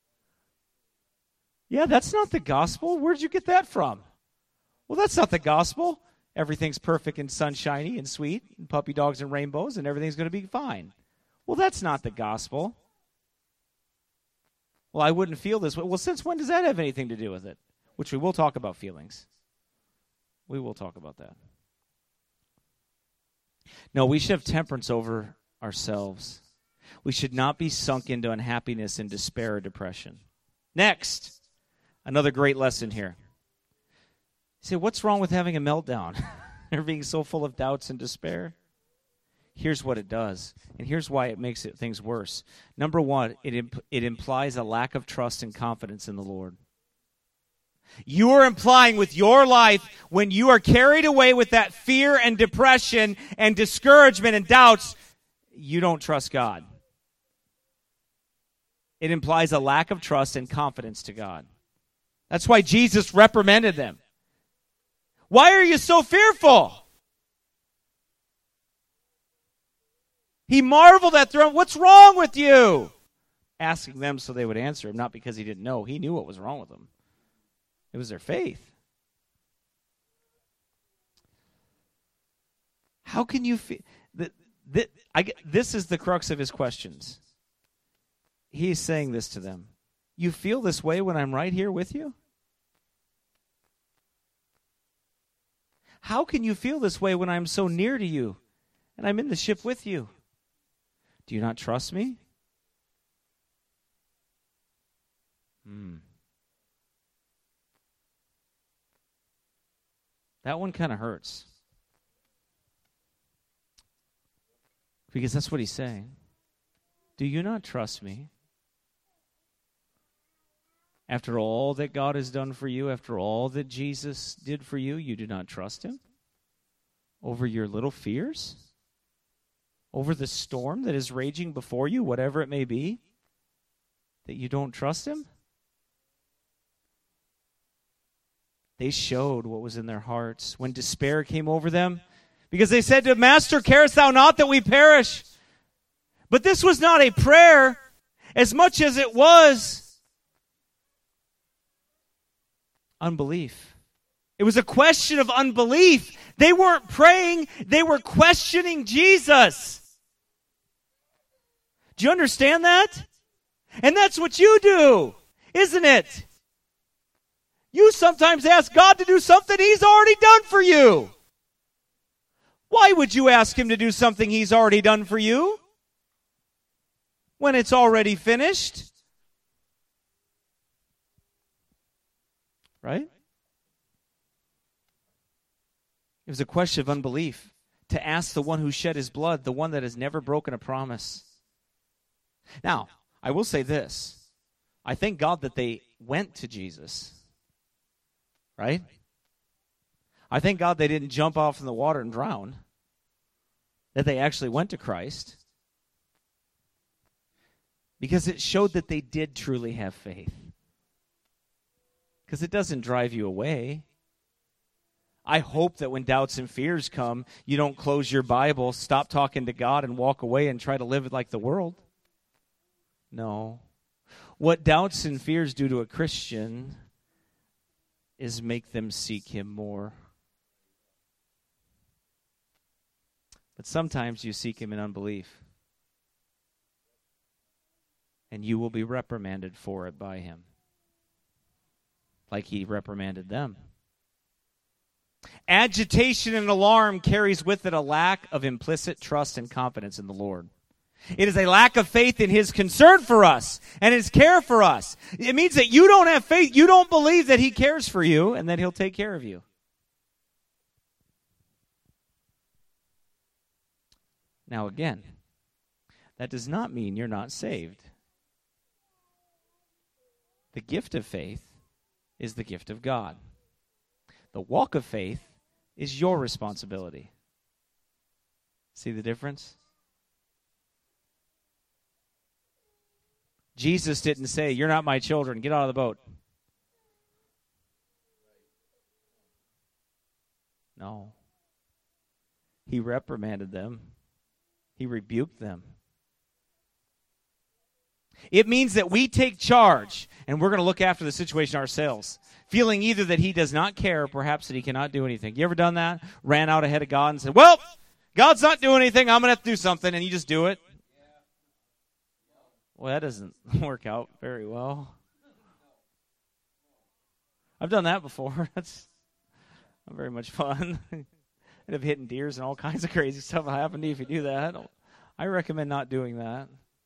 Yeah, that's not the gospel. Where'd you get that from? Well, that's not the gospel. Everything's perfect and sunshiny and sweet, and puppy dogs and rainbows, and everything's going to be fine. Well, that's not the gospel. Well, I wouldn't feel this way. Well, since when does that have anything to do with it? Which we will talk about feelings. We will talk about that. No, we should have temperance over ourselves. We should not be sunk into unhappiness and despair or depression. Next, another great lesson here. You say, what's wrong with having a meltdown or being so full of doubts and despair? Here's what it does, and here's why it makes it, things worse. Number one, it imp- it implies a lack of trust and confidence in the Lord. You are implying with your life, when you are carried away with that fear and depression and discouragement and doubts, you don't trust God. It implies a lack of trust and confidence to God. That's why Jesus reprimanded them. Why are you so fearful? He marveled at their, what's wrong with you? Asking them so they would answer him, not because he didn't know. He knew what was wrong with them. It was their faith. How can you feel? That, that, I, this is the crux of his questions. He's saying this to them. You feel this way when I'm right here with you? How can you feel this way when I'm so near to you and I'm in the ship with you? Do you not trust me? Hmm. That one kind of hurts. Because that's what he's saying. Do you not trust me? After all that God has done for you, after all that Jesus did for you, you do not trust him? Over your little fears? Over the storm that is raging before you, whatever it may be? That you don't trust him? They showed what was in their hearts when despair came over them. Because they said to Master, carest thou not that we perish? But this was not a prayer as much as it was unbelief. It was a question of unbelief. They weren't praying, they were questioning Jesus. Do you understand that? And that's what you do, isn't it? You sometimes ask God to do something he's already done for you. Why would you ask him to do something he's already done for you when it's already finished? Right? It was a question of unbelief to ask the one who shed his blood, the one that has never broken a promise. Now, I will say this. I thank God that they went to Jesus. Right? I thank God they didn't jump off in the water and drown. That they actually went to Christ. Because it showed that they did truly have faith. Because it doesn't drive you away. I hope that when doubts and fears come, you don't close your Bible, stop talking to God, and walk away and try to live it like the world. No. What doubts and fears do to a Christian is make them seek him more. But sometimes you seek him in unbelief. And you will be reprimanded for it by him. Like he reprimanded them. Agitation and alarm carries with it a lack of implicit trust and confidence in the Lord. It is a lack of faith in his concern for us and his care for us. It means that you don't have faith. You don't believe that he cares for you and that he'll take care of you. Now again, that does not mean you're not saved. The gift of faith is the gift of God. The walk of faith is your responsibility. See the difference? Jesus didn't say, you're not my children, get out of the boat. No. He reprimanded them. He rebuked them. It means that we take charge, and we're going to look after the situation ourselves, feeling either that he does not care or perhaps that he cannot do anything. You ever done that? Ran out ahead of God and said, well, God's not doing anything, I'm going to have to do something, and you just do it. Well, that doesn't work out very well. I've done that before. That's not very much fun. End up hitting deers and all kinds of crazy stuff will happen to you if you do that. I recommend not doing that.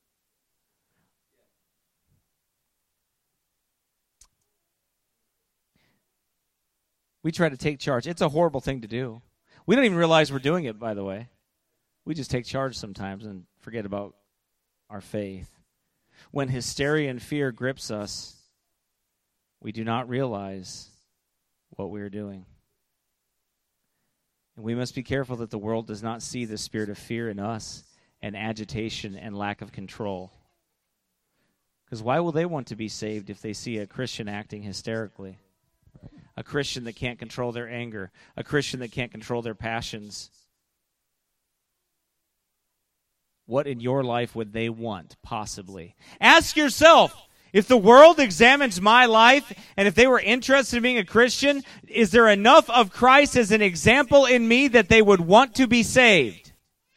We try to take charge. It's a horrible thing to do. We don't even realize we're doing it, by the way. We just take charge sometimes and forget about our faith. When hysteria and fear grips us, we do not realize what we are doing. And we must be careful that the world does not see the spirit of fear in us and agitation and lack of control. Because why will they want to be saved if they see a Christian acting hysterically? A Christian that can't control their anger. A Christian that can't control their passions. what in your life would they want, possibly? Ask yourself, if the world examines my life, and if they were interested in being a Christian, is there enough of Christ as an example in me that they would want to be saved?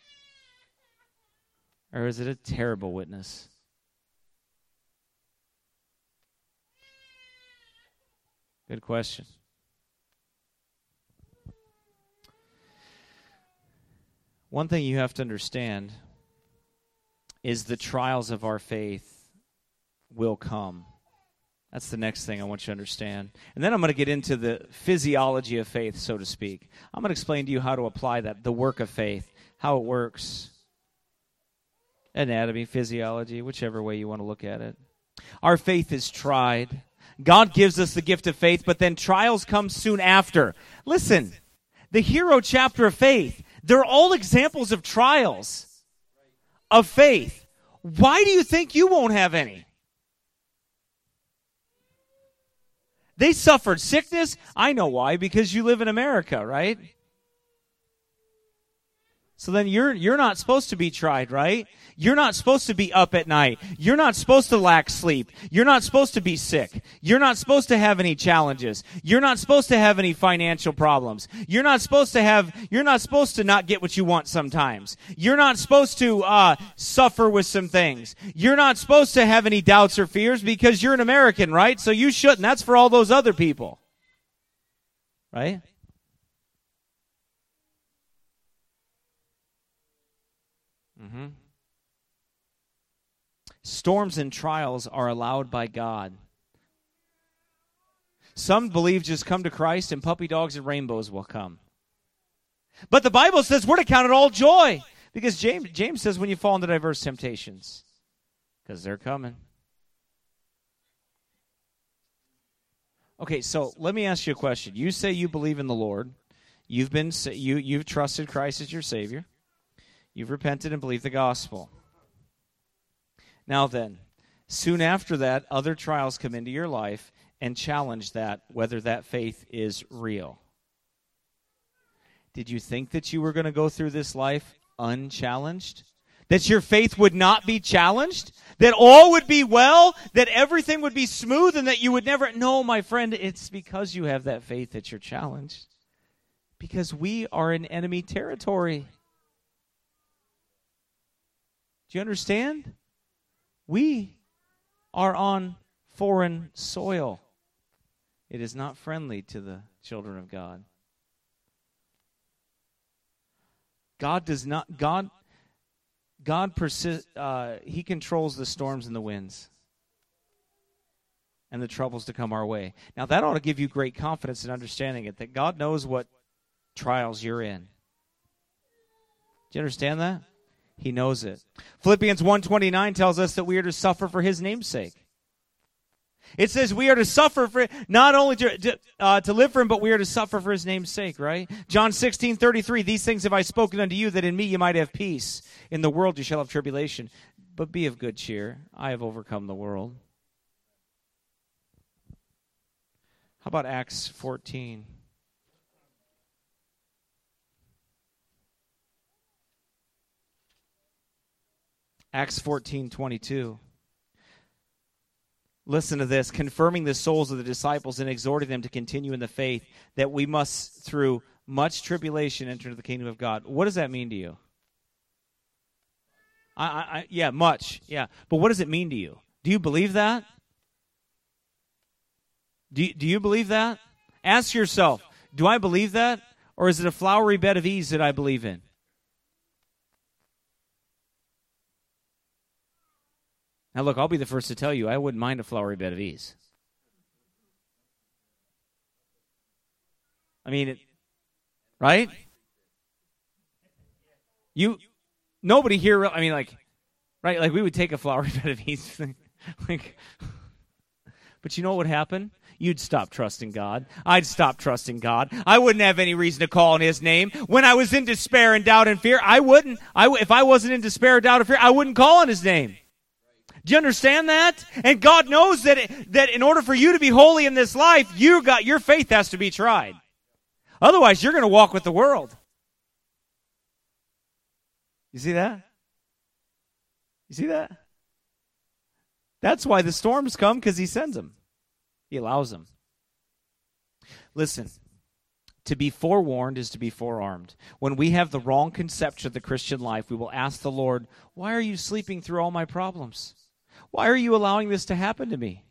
Or is it a terrible witness? Good question. One thing you have to understand is the trials of our faith will come. That's the next thing I want you to understand. And then I'm going to get into the physiology of faith, so to speak. I'm going to explain to you how to apply that, the work of faith, how it works. Anatomy, physiology, whichever way you want to look at it. Our faith is tried. God gives us the gift of faith, but then trials come soon after. Listen, the hero chapter of faith, they're all examples of trials of faith. Why do you think you won't have any? They suffered sickness. I know why, because you live in America, right? So then you're you're not supposed to be tried, right? You're not supposed to be up at night. You're not supposed to lack sleep. You're not supposed to be sick. You're not supposed to have any challenges. You're not supposed to have any financial problems. You're not supposed to have you're not supposed to not get what you want sometimes. You're not supposed to uh suffer with some things. You're not supposed to have any doubts or fears because you're an American, right? So you shouldn't. That's for all those other people. Right? Mm-hmm. Storms and trials are allowed by God. Some believe just come to Christ and puppy dogs and rainbows will come. But the Bible says we're to count it all joy. Because James, James says when you fall into diverse temptations. Because they're coming. Okay, so let me ask you a question. You say you believe in the Lord. You've been you you've trusted Christ as your Savior. You've repented and believed the gospel. Now then, soon after that, other trials come into your life and challenge that, whether that faith is real. Did you think that you were going to go through this life unchallenged? That your faith would not be challenged? That all would be well? That everything would be smooth and that you would never... No, my friend, it's because you have that faith that you're challenged. Because we are in enemy territory. Do you understand? We are on foreign soil. It is not friendly to the children of God. God does not, God, God persist, uh, He controls the storms and the winds and the troubles to come our way. Now that ought to give you great confidence in understanding it, that God knows what trials you're in. Do you understand that? He knows it. Philippians one twenty-nine tells us that we are to suffer for His name's sake. It says we are to suffer for, not only to, to, uh, to live for Him, but we are to suffer for His name's sake, right? John sixteen thirty-three, these things have I spoken unto you, that in me you might have peace. In the world you shall have tribulation. But be of good cheer. I have overcome the world. How about Acts fourteen? Acts fourteen twenty-two. Listen to this. Confirming the souls of the disciples and exhorting them to continue in the faith, that we must, through much tribulation, enter into the kingdom of God. What does that mean to you? I, I, yeah, much. Yeah. But what does it mean to you? Do you believe that? Do you, do you believe that? Ask yourself, do I believe that? Or is it a flowery bed of ease that I believe in? Now, look, I'll be the first to tell you, I wouldn't mind a flowery bed of ease. I mean, it, right? You, nobody here, I mean, like, right, like we would take a flowery bed of ease. like, but you know what would happen? You'd stop trusting God. I'd stop trusting God. I wouldn't have any reason to call on His name. When I was in despair and doubt and fear, I wouldn't. I, if I wasn't in despair, doubt, or fear, I wouldn't call on His name. Do you understand that? And God knows that it, that in order for you to be holy in this life, you got your faith has to be tried. Otherwise, you're going to walk with the world. You see that? You see that? That's why the storms come, because he sends them. He allows them. Listen, to be forewarned is to be forearmed. When we have the wrong conception of the Christian life, we will ask the Lord, why are you sleeping through all my problems? Why are you allowing this to happen to me?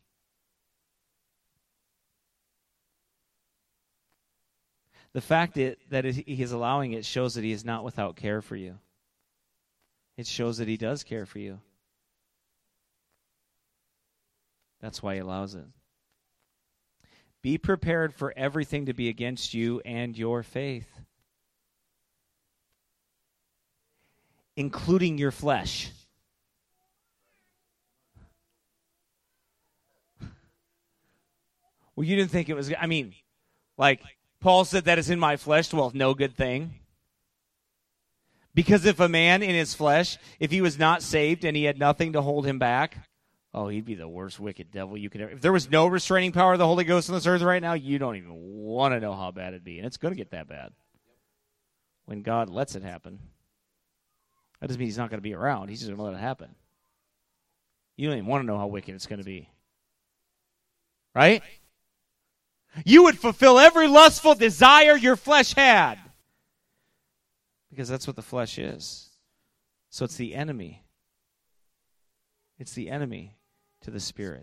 The fact that, that he is allowing it shows that he is not without care for you. It shows that he does care for you. That's why he allows it. Be prepared for everything to be against you and your faith, including your flesh. Well, you didn't think it was, I mean, like, Paul said that is in my flesh, well, no good thing. Because if a man in his flesh, if he was not saved and he had nothing to hold him back, oh, he'd be the worst wicked devil you could ever. If there was no restraining power of the Holy Ghost on this earth right now, you don't even want to know how bad it'd be. And it's going to get that bad when God lets it happen. That doesn't mean he's not going to be around. He's just going to let it happen. You don't even want to know how wicked it's going to be. Right? You would fulfill every lustful desire your flesh had. Because that's what the flesh is. So it's the enemy. It's the enemy to the Spirit.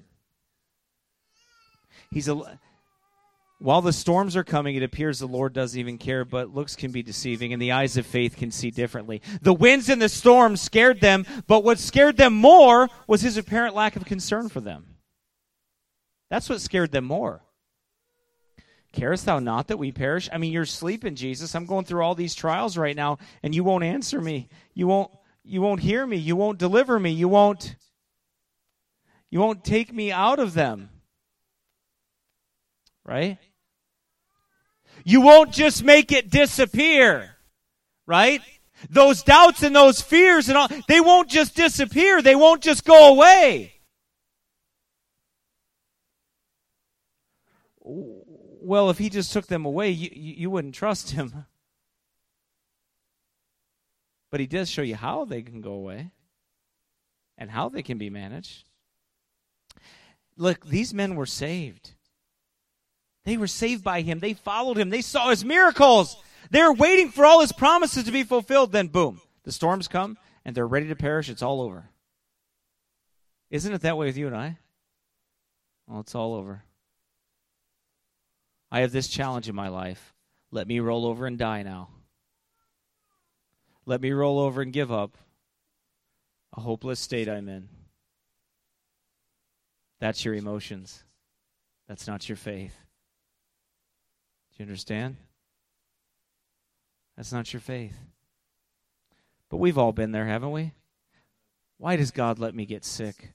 He's a, while the storms are coming, it appears the Lord doesn't even care, but looks can be deceiving, and the eyes of faith can see differently. The winds and the storms scared them, but what scared them more was his apparent lack of concern for them. That's what scared them more. Carest thou not that we perish? I mean, you're sleeping, Jesus. I'm going through all these trials right now, and you won't answer me. You won't, you won't hear me. You won't deliver me. You won't, you won't take me out of them. Right? You won't just make it disappear. Right? Those doubts and those fears and all, they won't just disappear. They won't just go away. Well, if he just took them away, you, you, you wouldn't trust him. But he does show you how they can go away and how they can be managed. Look, these men were saved. They were saved by him. They followed him. They saw his miracles. They're waiting for all his promises to be fulfilled. Then, boom, the storms come and they're ready to perish. It's all over. Isn't it that way with you and I? Well, it's all over. I have this challenge in my life. Let me roll over and die now. Let me roll over and give up a hopeless state I'm in. That's your emotions. That's not your faith. Do you understand? That's not your faith. But we've all been there, haven't we? Why does God let me get sick?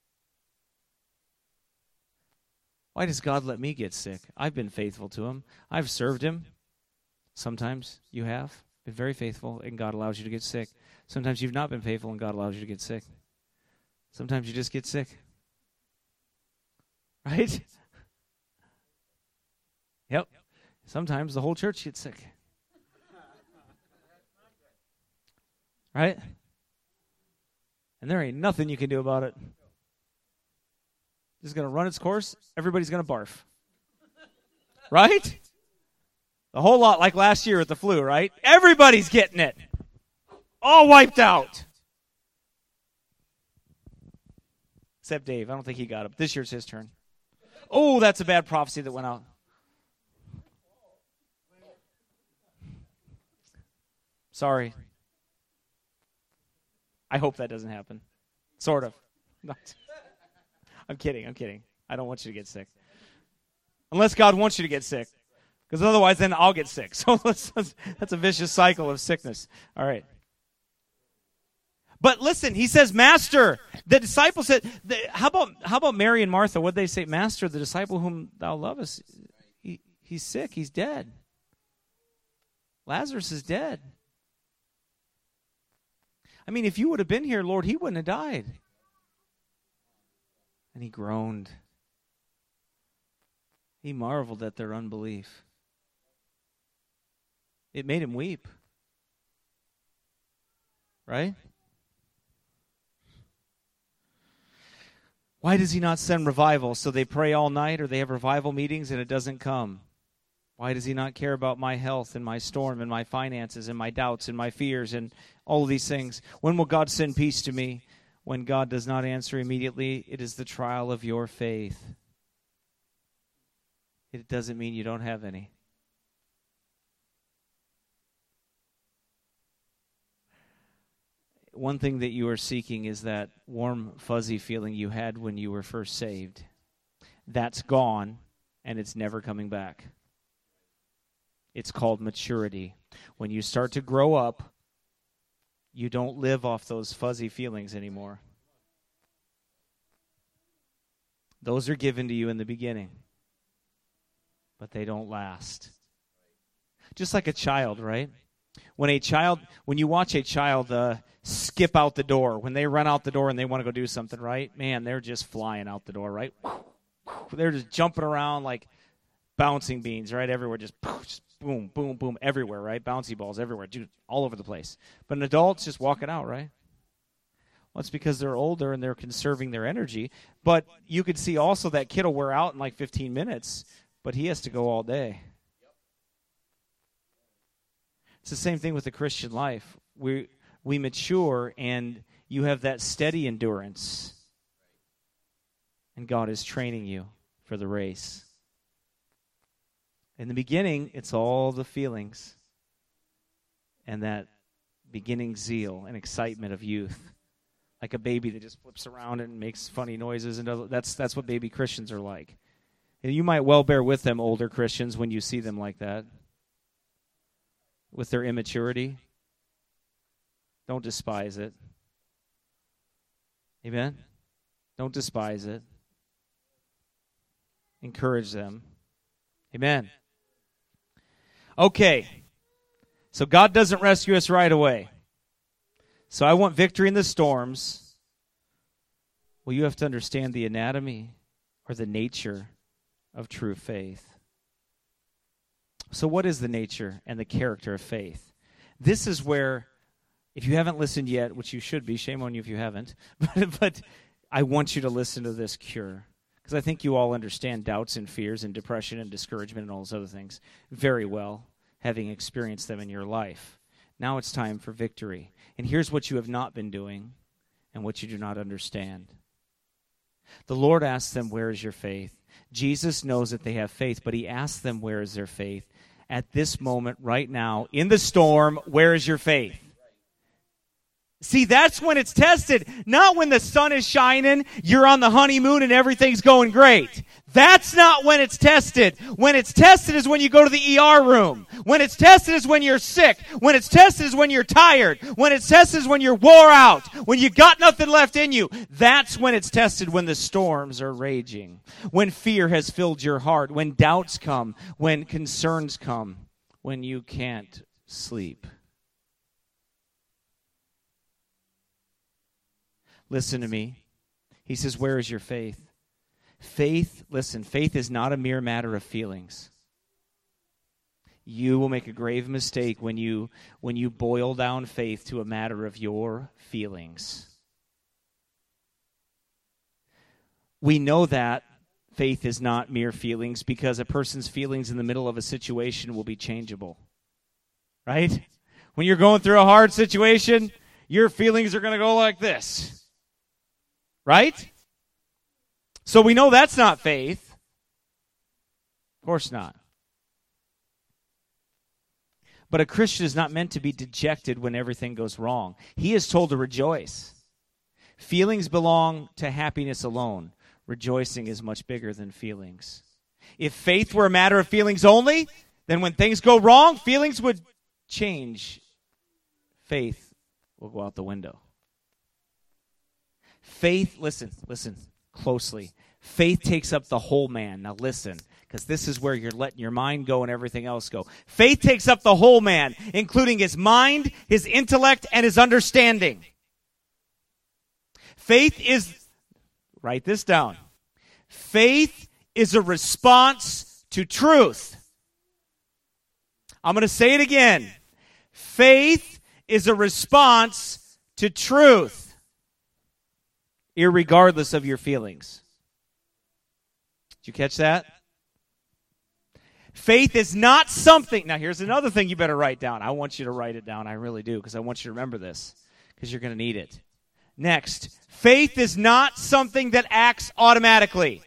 Why does God let me get sick? I've been faithful to him. I've served him. Sometimes you have been very faithful and God allows you to get sick. Sometimes you've not been faithful and God allows you to get sick. Sometimes you just get sick. Right? Yep. Sometimes the whole church gets sick. Right? And there ain't nothing you can do about it. It's going to run its course. Everybody's going to barf. Right? The whole lot, like last year with the flu, right? Everybody's getting it. All wiped out. Except Dave. I don't think he got it. This year's his turn. Oh, that's a bad prophecy that went out. Sorry. I hope that doesn't happen. Sort of. I'm kidding. I'm kidding. I don't want you to get sick. Unless God wants you to get sick. Because otherwise, then I'll get sick. So let's, let's, that's a vicious cycle of sickness. All right. But listen, he says, Master. The disciple said, the, how about how about Mary and Martha? What did they say? Master, the disciple whom thou lovest, he, he's sick. He's dead. Lazarus is dead. I mean, if you would have been here, Lord, he wouldn't have died. And he groaned. He marveled at their unbelief. It made him weep. Right? Why does he not send revival? So they pray all night, or they have revival meetings and it doesn't come. Why does he not care about my health and my storm and my finances and my doubts and my fears and all of these things? When will God send peace to me? When God does not answer immediately, it is the trial of your faith. It doesn't mean you don't have any. One thing that you are seeking is that warm, fuzzy feeling you had when you were first saved. That's gone, and it's never coming back. It's called maturity. When you start to grow up, you don't live off those fuzzy feelings anymore. Those are given to you in the beginning, but they don't last. Just like a child, right? When a child, when you watch a child uh, skip out the door, when they run out the door and they want to go do something, right? Man, they're just flying out the door, right? They're just jumping around like bouncing beans, right? Everywhere, just, just boom, boom, boom, everywhere, right? Bouncy balls everywhere, dude, all over the place. But an adult's just walking out, right? Well, it's because they're older and they're conserving their energy. But you could see also that kid will wear out in like fifteen minutes, but he has to go all day. It's the same thing with the Christian life. We we mature, and you have that steady endurance. And God is training you for the race. In the beginning, it's all the feelings and that beginning zeal and excitement of youth. Like a baby that just flips around and makes funny noises. And that's, that's what baby Christians are like. And you might well bear with them, older Christians, when you see them like that. With their immaturity. Don't despise it. Amen? Don't despise it. Encourage them. Amen. Okay. So God doesn't rescue us right away. So I want victory in the storms. Well, you have to understand the anatomy or the nature of true faith. So what is the nature and the character of faith? This is where, if you haven't listened yet, which you should be, shame on you if you haven't, but, but I want you to listen to this cure. Because I think you all understand doubts and fears and depression and discouragement and all those other things very well, having experienced them in your life. Now it's time for victory. And here's what you have not been doing and what you do not understand. The Lord asks them, where is your faith? Jesus knows that they have faith, but he asks them, where is their faith? At this moment, right now, in the storm, where is your faith? See, that's when it's tested. Not when the sun is shining, you're on the honeymoon and everything's going great. That's not when it's tested. When it's tested is when you go to the E R room. When it's tested is when you're sick. When it's tested is when you're tired. When it's tested is when you're wore out. When you got nothing left in you. That's when it's tested, when the storms are raging. When fear has filled your heart. When doubts come. When concerns come. When you can't sleep. Listen to me. He says, where is your faith? Faith, listen, faith is not a mere matter of feelings. You will make a grave mistake when you when you boil down faith to a matter of your feelings. We know that faith is not mere feelings because a person's feelings in the middle of a situation will be changeable. Right? When you're going through a hard situation, your feelings are going to go like this. Right? So we know that's not faith. Of course not. But a Christian is not meant to be dejected when everything goes wrong. He is told to rejoice. Feelings belong to happiness alone. Rejoicing is much bigger than feelings. If faith were a matter of feelings only, then when things go wrong, feelings would change. Faith will go out the window. Faith, listen, listen closely. Faith takes up the whole man. Now listen, because this is where you're letting your mind go and everything else go. Faith takes up the whole man, including his mind, his intellect, and his understanding. Faith is, write this down. Faith is a response to truth. I'm going to say it again. Faith is a response to truth. irregardless of your feelings. Did you catch that? Faith is not something. Now, here's another thing you better write down. I want you to write it down. I really do, because I want you to remember this, because you're going to need it. Next, faith is not something that acts automatically.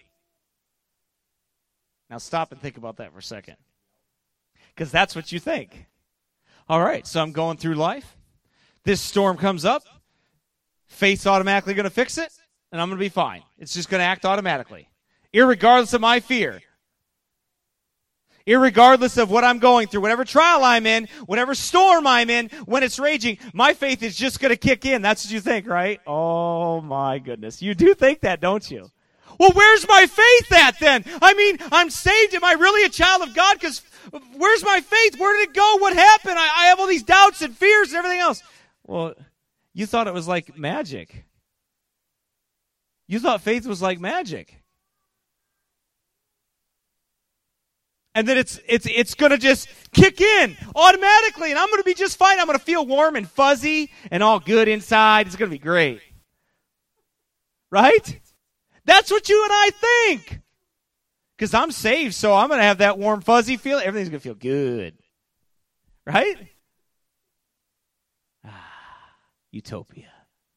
Now, stop and think about that for a second, because that's what you think. All right, so I'm going through life. This storm comes up. Faith's automatically going to fix it, and I'm going to be fine. It's just going to act automatically, irregardless of my fear. Irregardless of what I'm going through, whatever trial I'm in, whatever storm I'm in, when it's raging, my faith is just going to kick in. That's what you think, right? Oh, my goodness. You do think that, don't you? Well, where's my faith at then? I mean, I'm saved. Am I really a child of God? Because where's my faith? Where did it go? What happened? I, I have all these doubts and fears and everything else. Well, you thought it was like magic. You thought faith was like magic. And then it's it's it's going to just kick in automatically, and I'm going to be just fine. I'm going to feel warm and fuzzy and all good inside. It's going to be great. Right? That's what you and I think. Because I'm saved, so I'm going to have that warm, fuzzy feeling. Everything's going to feel good. Right? Ah, utopia.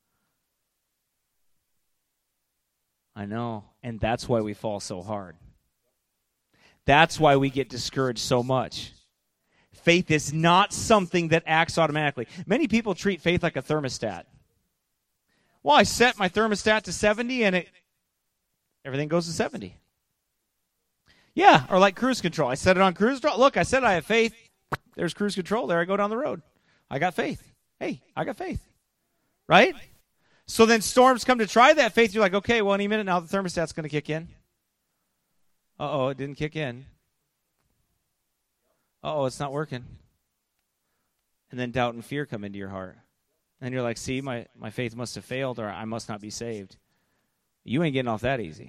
I know. And that's why we fall so hard. That's why we get discouraged so much. Faith is not something that acts automatically. Many people treat faith like a thermostat. Well, I set my thermostat to seventy and it everything goes to seventy. Yeah, or like cruise control. I set it on cruise control. Look, I said I have faith. There's cruise control. There I go down the road. I got faith. Hey, I got faith. Right? So then storms come to try that faith. You're like, okay, well, any minute now the thermostat's going to kick in. Uh-oh, it didn't kick in. Uh-oh, it's not working. And then doubt and fear come into your heart. And you're like, see, my, my faith must have failed, or I must not be saved. You ain't getting off that easy.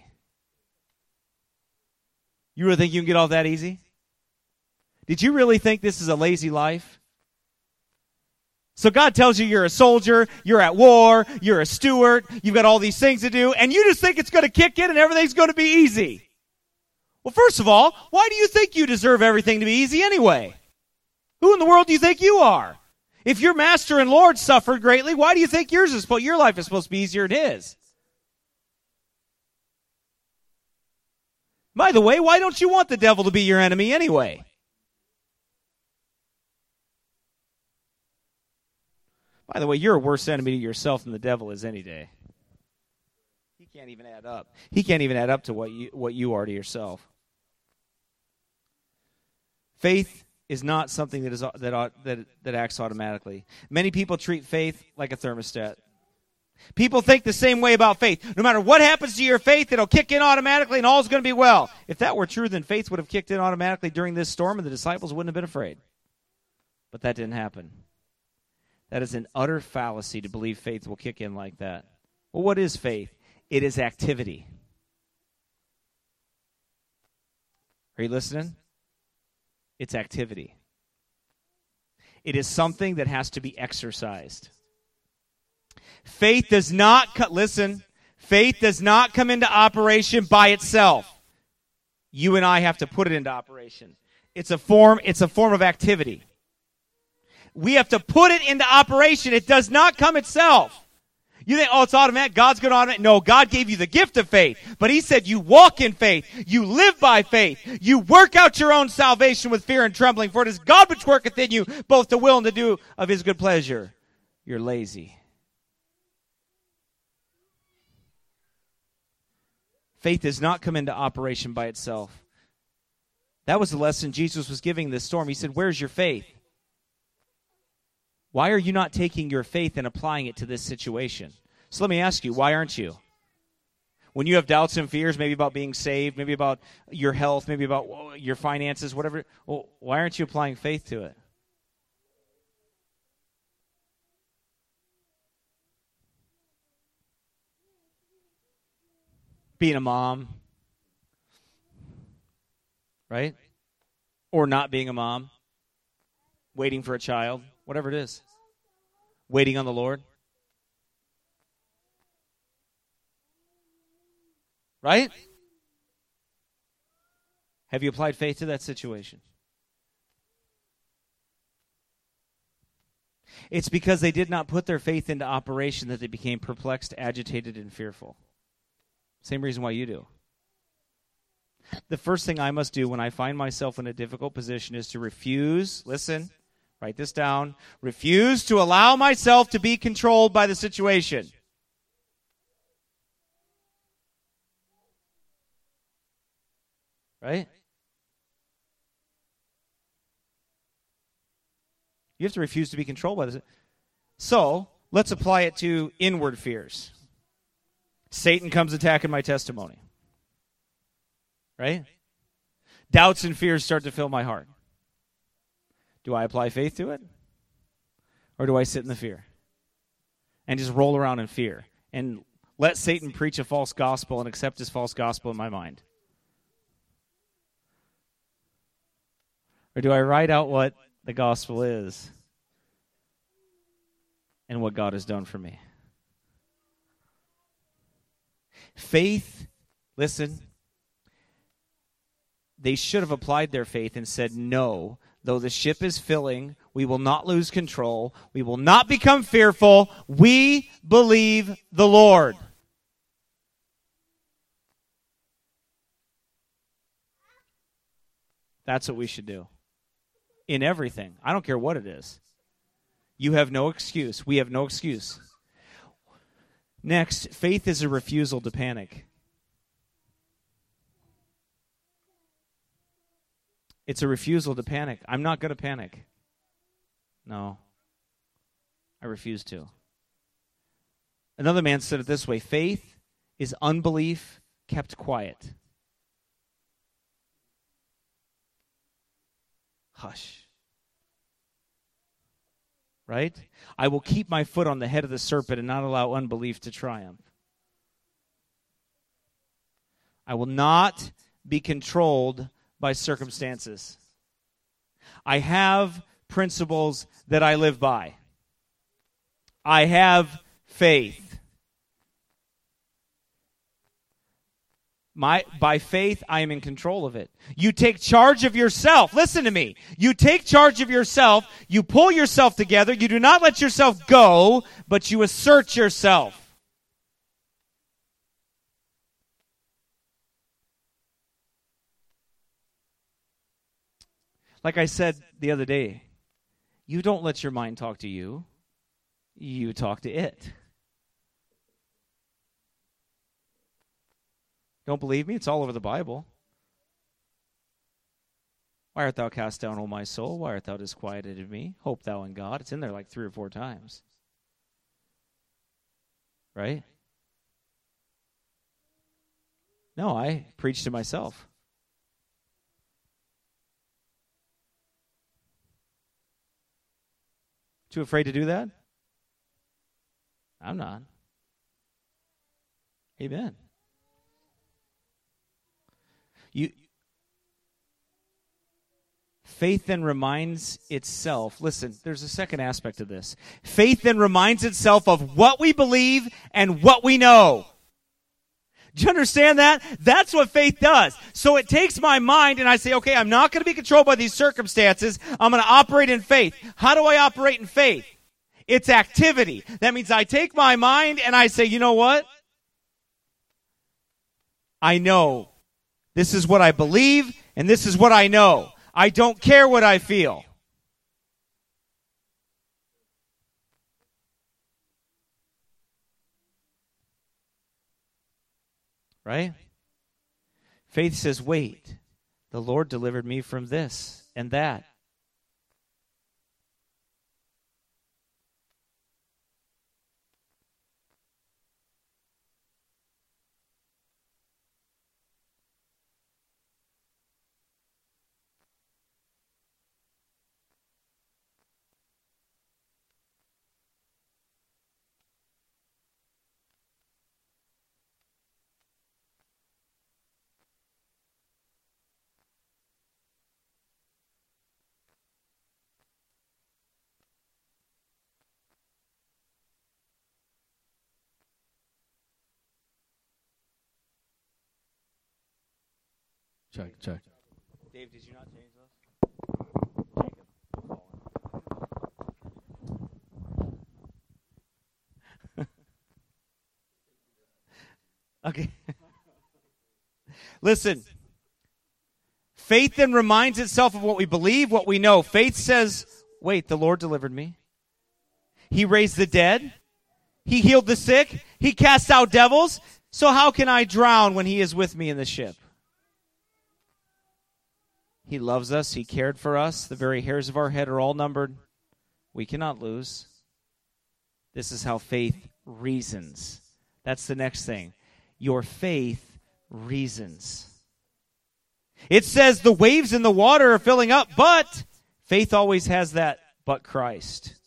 You really think you can get off that easy? Did you really think this is a lazy life? So God tells you you're a soldier, you're at war, you're a steward, you've got all these things to do, and you just think it's going to kick in and everything's going to be easy. Well, first of all, why do you think you deserve everything to be easy anyway? Who in the world do you think you are? If your master and Lord suffered greatly, why do you think yours is supposed, your life is supposed to be easier than his? By the way, why don't you want the devil to be your enemy anyway? By the way, you're a worse enemy to yourself than the devil is any day. He can't even add up. He can't even add up to what you what you are to yourself. Faith is not something that is that that that acts automatically. Many people treat faith like a thermostat. People think the same way about faith. No matter what happens to your faith, it'll kick in automatically and all's going to be well. If that were true, then faith would have kicked in automatically during this storm and the disciples wouldn't have been afraid. But that didn't happen. That is an utter fallacy to believe faith will kick in like that. Well, what is faith? It is activity. Are you listening? It's activity. It is something that has to be exercised. Faith does not, co- listen, faith does not come into operation by itself. You and I have to put it into operation. It's a form, it's a form of activity. We have to put it into operation. It does not come itself. You think, oh, it's automatic. God's going to automate. No, God gave you the gift of faith. But he said you walk in faith. You live by faith. You work out your own salvation with fear and trembling. For it is God which worketh in you, both to will and to do of his good pleasure. You're lazy. Faith does not come into operation by itself. That was the lesson Jesus was giving this storm. He said, where's your faith? Why are you not taking your faith and applying it to this situation? So let me ask you, why aren't you? When you have doubts and fears, maybe about being saved, maybe about your health, maybe about your finances, whatever, well, why aren't you applying faith to it? Being a mom, right? Or not being a mom, waiting for a child, whatever it is. Waiting on the Lord. Right? Have you applied faith to that situation? It's because they did not put their faith into operation that they became perplexed, agitated, and fearful. Same reason why you do. The first thing I must do when I find myself in a difficult position is to refuse, listen, write this down, refuse to allow myself to be controlled by the situation. Right? You have to refuse to be controlled by this. So, let's apply it to inward fears. Satan comes attacking my testimony. Right? Doubts and fears start to fill my heart. Do I apply faith to it? Or do I sit in the fear? And just roll around in fear? And let Satan preach a false gospel and accept his false gospel in my mind? Or do I write out what the gospel is and what God has done for me? Faith, listen, they should have applied their faith and said, no, though the ship is filling, we will not lose control. We will not become fearful. We believe the Lord. That's what we should do. In everything. I don't care what it is. You have no excuse. We have no excuse. Next, faith is a refusal to panic. It's a refusal to panic. I'm not going to panic. No. I refuse to. Another man said it this way: faith is unbelief kept quiet. Hush. Right? I will keep my foot on the head of the serpent and not allow unbelief to triumph. I will not be controlled by circumstances. I have principles that I live by. I have faith. My, by faith, I am in control of it. You take charge of yourself. Listen to me. You take charge of yourself. You pull yourself together. You do not let yourself go, but you assert yourself. Like I said the other day, you don't let your mind talk to you. You talk to it. Don't believe me? It's all over the Bible. Why art thou cast down, O my soul? Why art thou disquieted in me? Hope thou in God. It's in there like three or four times. Right? No, I preach to myself. Too afraid to do that? I'm not. Amen. You, faith then reminds itself, listen, there's a second aspect of this. Faith then reminds itself of what we believe and what we know. Do you understand that? That's what faith does. So it takes my mind and I say, okay, I'm not going to be controlled by these circumstances. I'm going to operate in faith. How do I operate in faith? It's activity. That means I take my mind and I say, you know what? I know. This is what I believe, and this is what I know. I don't care what I feel. Right? Faith says, wait, the Lord delivered me from this and that. check, check. Dave, did you not change those? Okay. Listen. Faith then reminds itself of what we believe, what we know. Faith says, wait, the Lord delivered me. He raised the dead. He healed the sick. He cast out devils. So how can I drown when he is with me in the ship? He loves us. He cared for us. The very hairs of our head are all numbered. We cannot lose. This is how faith reasons. That's the next thing. Your faith reasons. It says the waves in the water are filling up, but faith always has that, but Christ.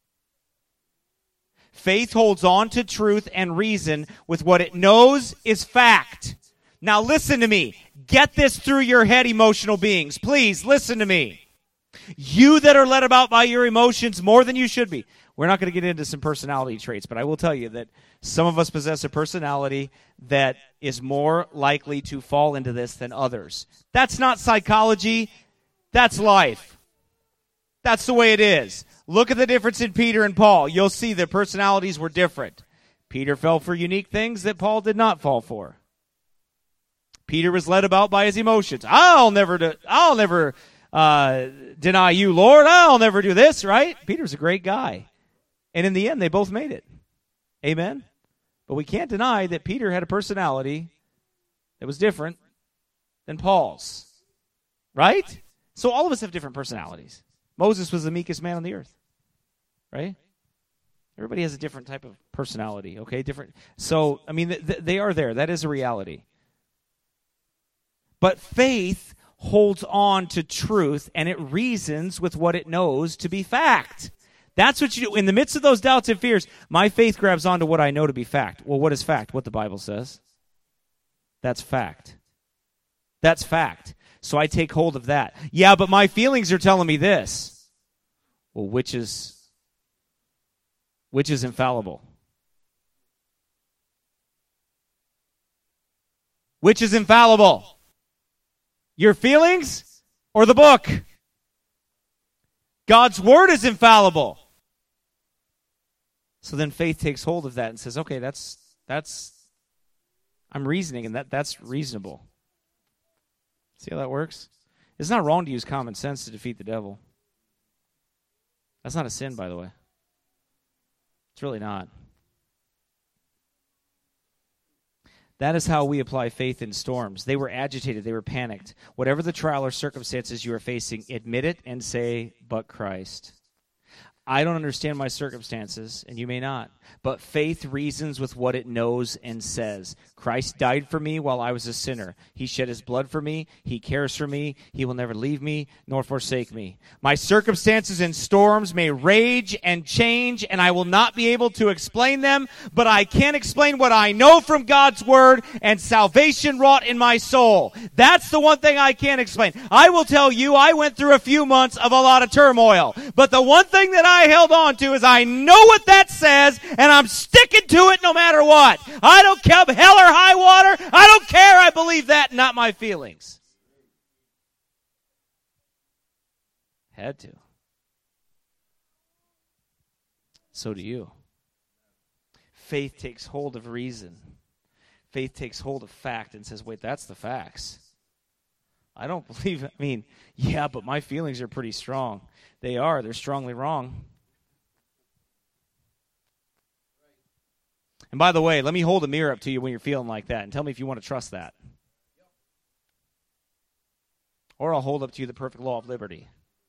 Faith holds on to truth and reason with what it knows is fact. Now listen to me. Get this through your head, emotional beings. Please listen to me. You that are led about by your emotions more than you should be. We're not going to get into some personality traits, but I will tell you that some of us possess a personality that is more likely to fall into this than others. That's not psychology. That's life. That's the way it is. Look at the difference in Peter and Paul. You'll see their personalities were different. Peter fell for unique things that Paul did not fall for. Peter was led about by his emotions. I'll never do, I'll never uh, deny you, Lord. I'll never do this, right? Peter's a great guy. And in the end, they both made it. Amen? But we can't deny that Peter had a personality that was different than Paul's. Right? So all of us have different personalities. Moses was the meekest man on the earth. Right? Everybody has a different type of personality, okay? Different. So, I mean, th- th- they are there. That is a reality. But faith holds on to truth, and it reasons with what it knows to be fact. That's what you do. In the midst of those doubts and fears, my faith grabs onto what I know to be fact. Well, what is fact? What the Bible says. That's fact. That's fact. So I take hold of that. Yeah, but my feelings are telling me this. Well, which is, which is infallible? Which is infallible? Your feelings or the book? God's word is infallible. So then faith takes hold of that and says, okay, that's, that's, I'm reasoning, and that, that's reasonable. See how that works? It's not wrong to use common sense to defeat the devil. That's not a sin, by the way. It's really not. That is how we apply faith in storms. They were agitated. They were panicked. Whatever the trial or circumstances you are facing, admit it and say, but Christ. I don't understand my circumstances, and you may not. But faith reasons with what it knows and says. Christ died for me while I was a sinner. He shed his blood for me. He cares for me. He will never leave me nor forsake me. My circumstances and storms may rage and change, and I will not be able to explain them, but I can explain what I know from God's word and salvation wrought in my soul. That's the one thing I can't explain. I will tell you, I went through a few months of a lot of turmoil, but the one thing that I held on to is I know what that says, and I'm sticking to it no matter what. I don't care, hell or high water. I don't care. I believe that, not my feelings. Had to. So do you. Faith takes hold of reason. Faith takes hold of fact and says, wait, that's the facts. I don't believe, I mean, yeah, but my feelings are pretty strong. They are. They're strongly wrong. And by the way, let me hold a mirror up to you when you're feeling like that and tell me if you want to trust that. Or I'll hold up to you the perfect law of liberty.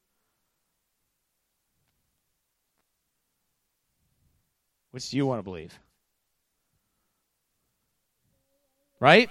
Which do you want to believe? Right?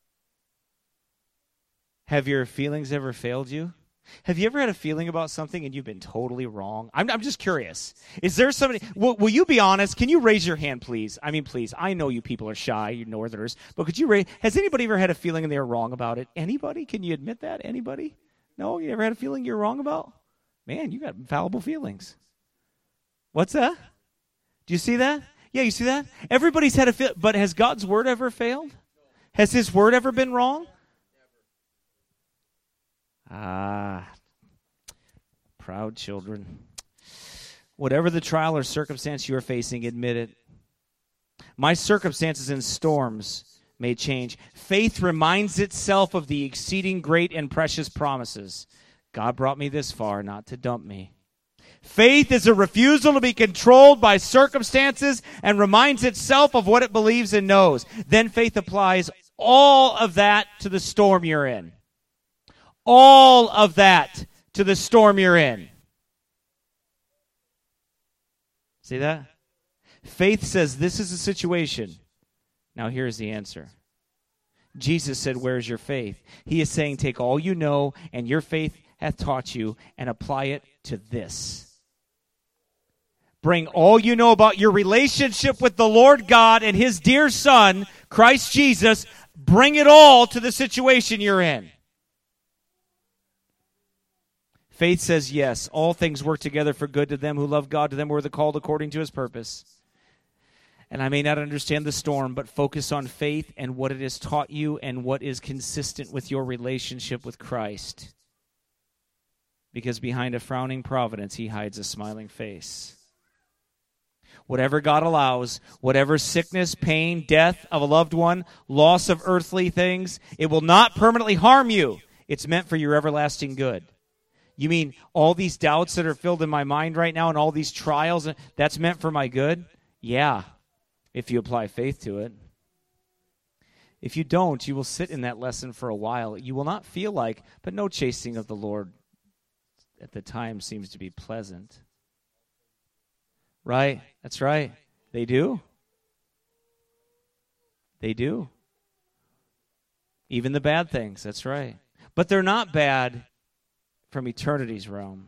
Have your feelings ever failed you? Have you ever had a feeling about something and you've been totally wrong? I'm, I'm just curious. Is there somebody, will, will you be honest? Can you raise your hand, please? I mean, please. I know you people are shy, you northerners, but could you raise, has anybody ever had a feeling and they were wrong about it? Anybody? Can you admit that? Anybody? No? You ever had a feeling you're wrong about? Man, you got infallible feelings. What's that? Do you see that? Yeah, you see that? Everybody's had a feel, but has God's word ever failed? Has his word ever been wrong? Ah, proud children. Whatever the trial or circumstance you are facing, admit it. My circumstances and storms may change. Faith reminds itself of the exceeding great and precious promises. God brought me this far, not to dump me. Faith is a refusal to be controlled by circumstances and reminds itself of what it believes and knows. Then faith applies all of that to the storm you're in. All of that to the storm you're in. See that? Faith says this is a situation. Now here's the answer. Jesus said, where's your faith? He is saying, take all you know and your faith hath taught you and apply it to this. Bring all you know about your relationship with the Lord God and his dear Son, Christ Jesus. Bring it all to the situation you're in. Faith says, yes, all things work together for good to them who love God, to them who are the called according to his purpose. And I may not understand the storm, but focus on faith and what it has taught you and what is consistent with your relationship with Christ. Because behind a frowning providence, he hides a smiling face. Whatever God allows, whatever sickness, pain, death of a loved one, loss of earthly things, it will not permanently harm you. It's meant for your everlasting good. You mean all these doubts that are filled in my mind right now and all these trials, that's meant for my good? Yeah, if you apply faith to it. If you don't, you will sit in that lesson for a while. You will not feel like, but no chasing of the Lord at the time seems to be pleasant. Right? That's right. They do. They do. Even the bad things, that's right. But they're not bad from eternity's realm.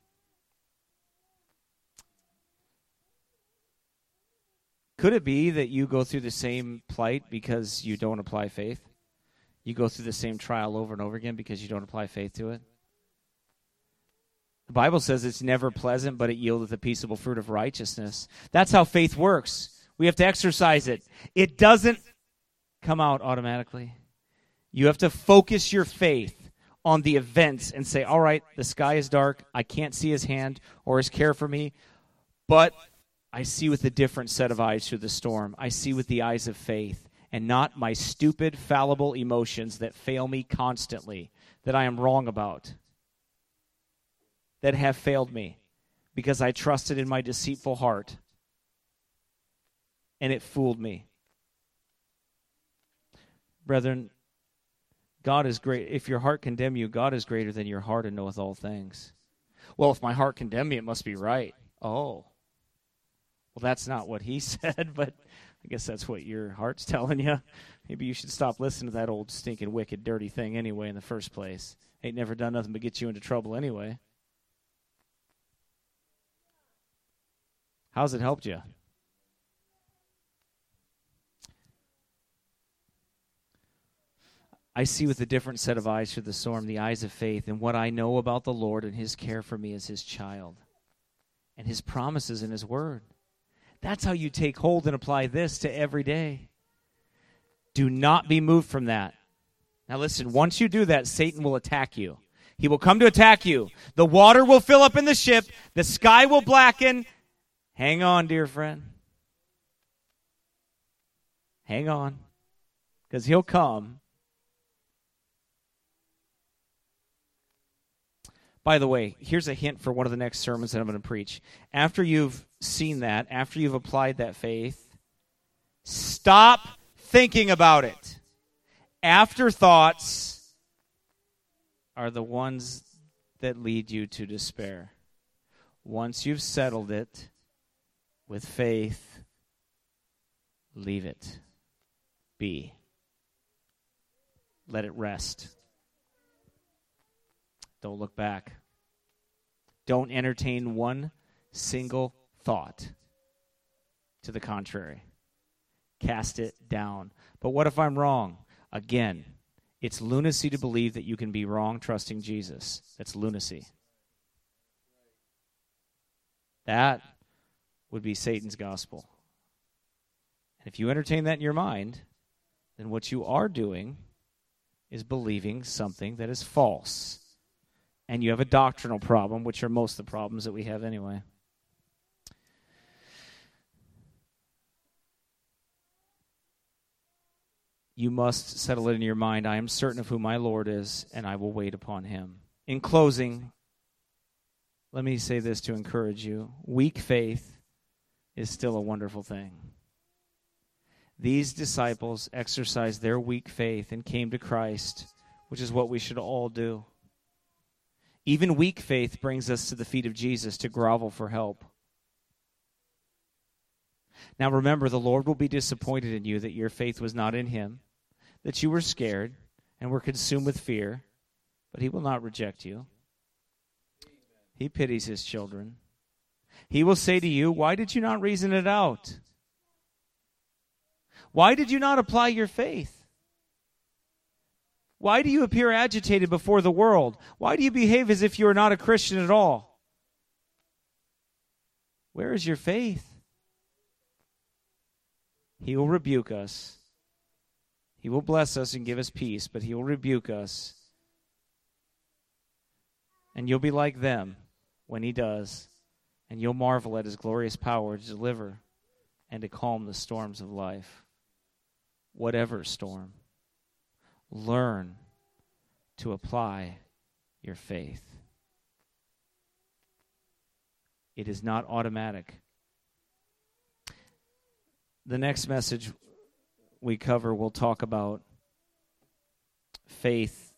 Could it be that you go through the same plight because you don't apply faith? You go through the same trial over and over again because you don't apply faith to it? The Bible says it's never pleasant, but it yieldeth the peaceable fruit of righteousness. That's how faith works. We have to exercise it. It doesn't come out automatically. You have to focus your faith on the events and say, all right, the sky is dark. I can't see his hand or his care for me, but I see with a different set of eyes through the storm. I see with the eyes of faith and not my stupid, fallible emotions that fail me constantly, that I am wrong about, that have failed me because I trusted in my deceitful heart and it fooled me. Brethren, God is great. If your heart condemn you, God is greater than your heart and knoweth all things. Well, if my heart condemn me, it must be right. Oh. Well, that's not what he said, but I guess that's what your heart's telling you. Maybe you should stop listening to that old stinking, wicked, dirty thing anyway in the first place. Ain't never done nothing but get you into trouble anyway. How's it helped you? I see with a different set of eyes through the storm, the eyes of faith, and what I know about the Lord and his care for me as his child and his promises in his word. That's how you take hold and apply this to every day. Do not be moved from that. Now listen, once you do that, Satan will attack you. He will come to attack you. The water will fill up in the ship. The sky will blacken. Hang on, dear friend. Hang on, because he'll come. By the way, here's a hint for one of the next sermons that I'm going to preach. After you've seen that, after you've applied that faith, stop thinking about it. Afterthoughts are the ones that lead you to despair. Once you've settled it with faith, leave it be. Let it rest. Don't look back. Don't entertain one single thought to the contrary. Cast it down. But what if I'm wrong? Again, it's lunacy to believe that you can be wrong trusting Jesus. That's lunacy. That would be Satan's gospel. And if you entertain that in your mind, then what you are doing is believing something that is false. and you have a doctrinal problem, which are most of the problems that we have anyway. You must settle it in your mind, I am certain of who my Lord is, and I will wait upon him. In closing, let me say this to encourage you. Weak faith is still a wonderful thing. These disciples exercised their weak faith and came to Christ, which is what we should all do. Even weak faith brings us to the feet of Jesus to grovel for help. Now remember, the Lord will be disappointed in you that your faith was not in him, that you were scared and were consumed with fear, but he will not reject you. He pities his children. He will say to you, why did you not reason it out? Why did you not apply your faith? Why do you appear agitated before the world? Why do you behave as if you are not a Christian at all? Where is your faith? He will rebuke us. He will bless us and give us peace, but he will rebuke us. And you'll be like them when he does, and you'll marvel at his glorious power to deliver and to calm the storms of life. Whatever storm, learn to apply your faith. It is not automatic. The next message we cover will talk about faith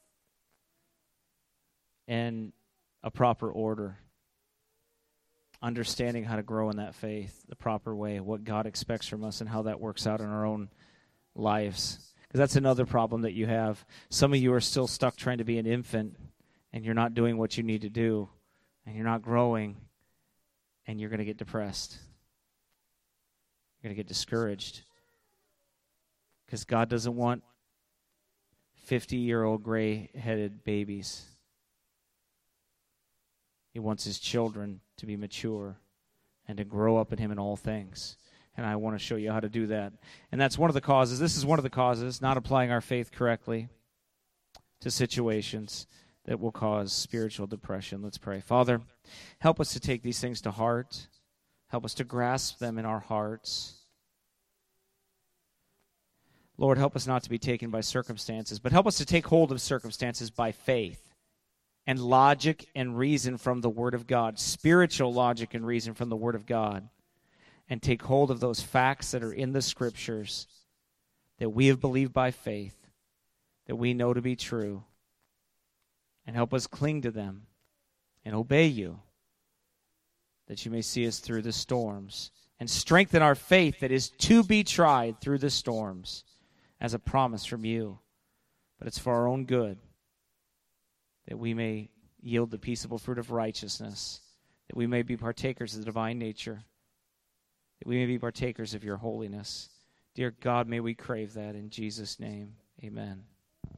and a proper order. Understanding how to grow in that faith the proper way, what God expects from us and how that works out in our own lives. Because that's another problem that you have. Some of you are still stuck trying to be an infant, and you're not doing what you need to do, and you're not growing, and you're going to get depressed. You're going to get discouraged. Because God doesn't want fifty-year-old gray-headed babies. He wants his children to be mature and to grow up in him in all things. And I want to show you how to do that. And that's one of the causes. This is one of the causes, not applying our faith correctly to situations that will cause spiritual depression. Let's pray. Father, help us to take these things to heart. Help us to grasp them in our hearts. Lord, help us not to be taken by circumstances, but help us to take hold of circumstances by faith and logic and reason from the Word of God, spiritual logic and reason from the Word of God, and take hold of those facts that are in the Scriptures that we have believed by faith, that we know to be true, and help us cling to them and obey you, that you may see us through the storms, and strengthen our faith that is to be tried through the storms as a promise from you. But it's for our own good, that we may yield the peaceable fruit of righteousness, that we may be partakers of the divine nature, that we may be partakers of your holiness. Dear God, may we crave that in Jesus' name. Amen.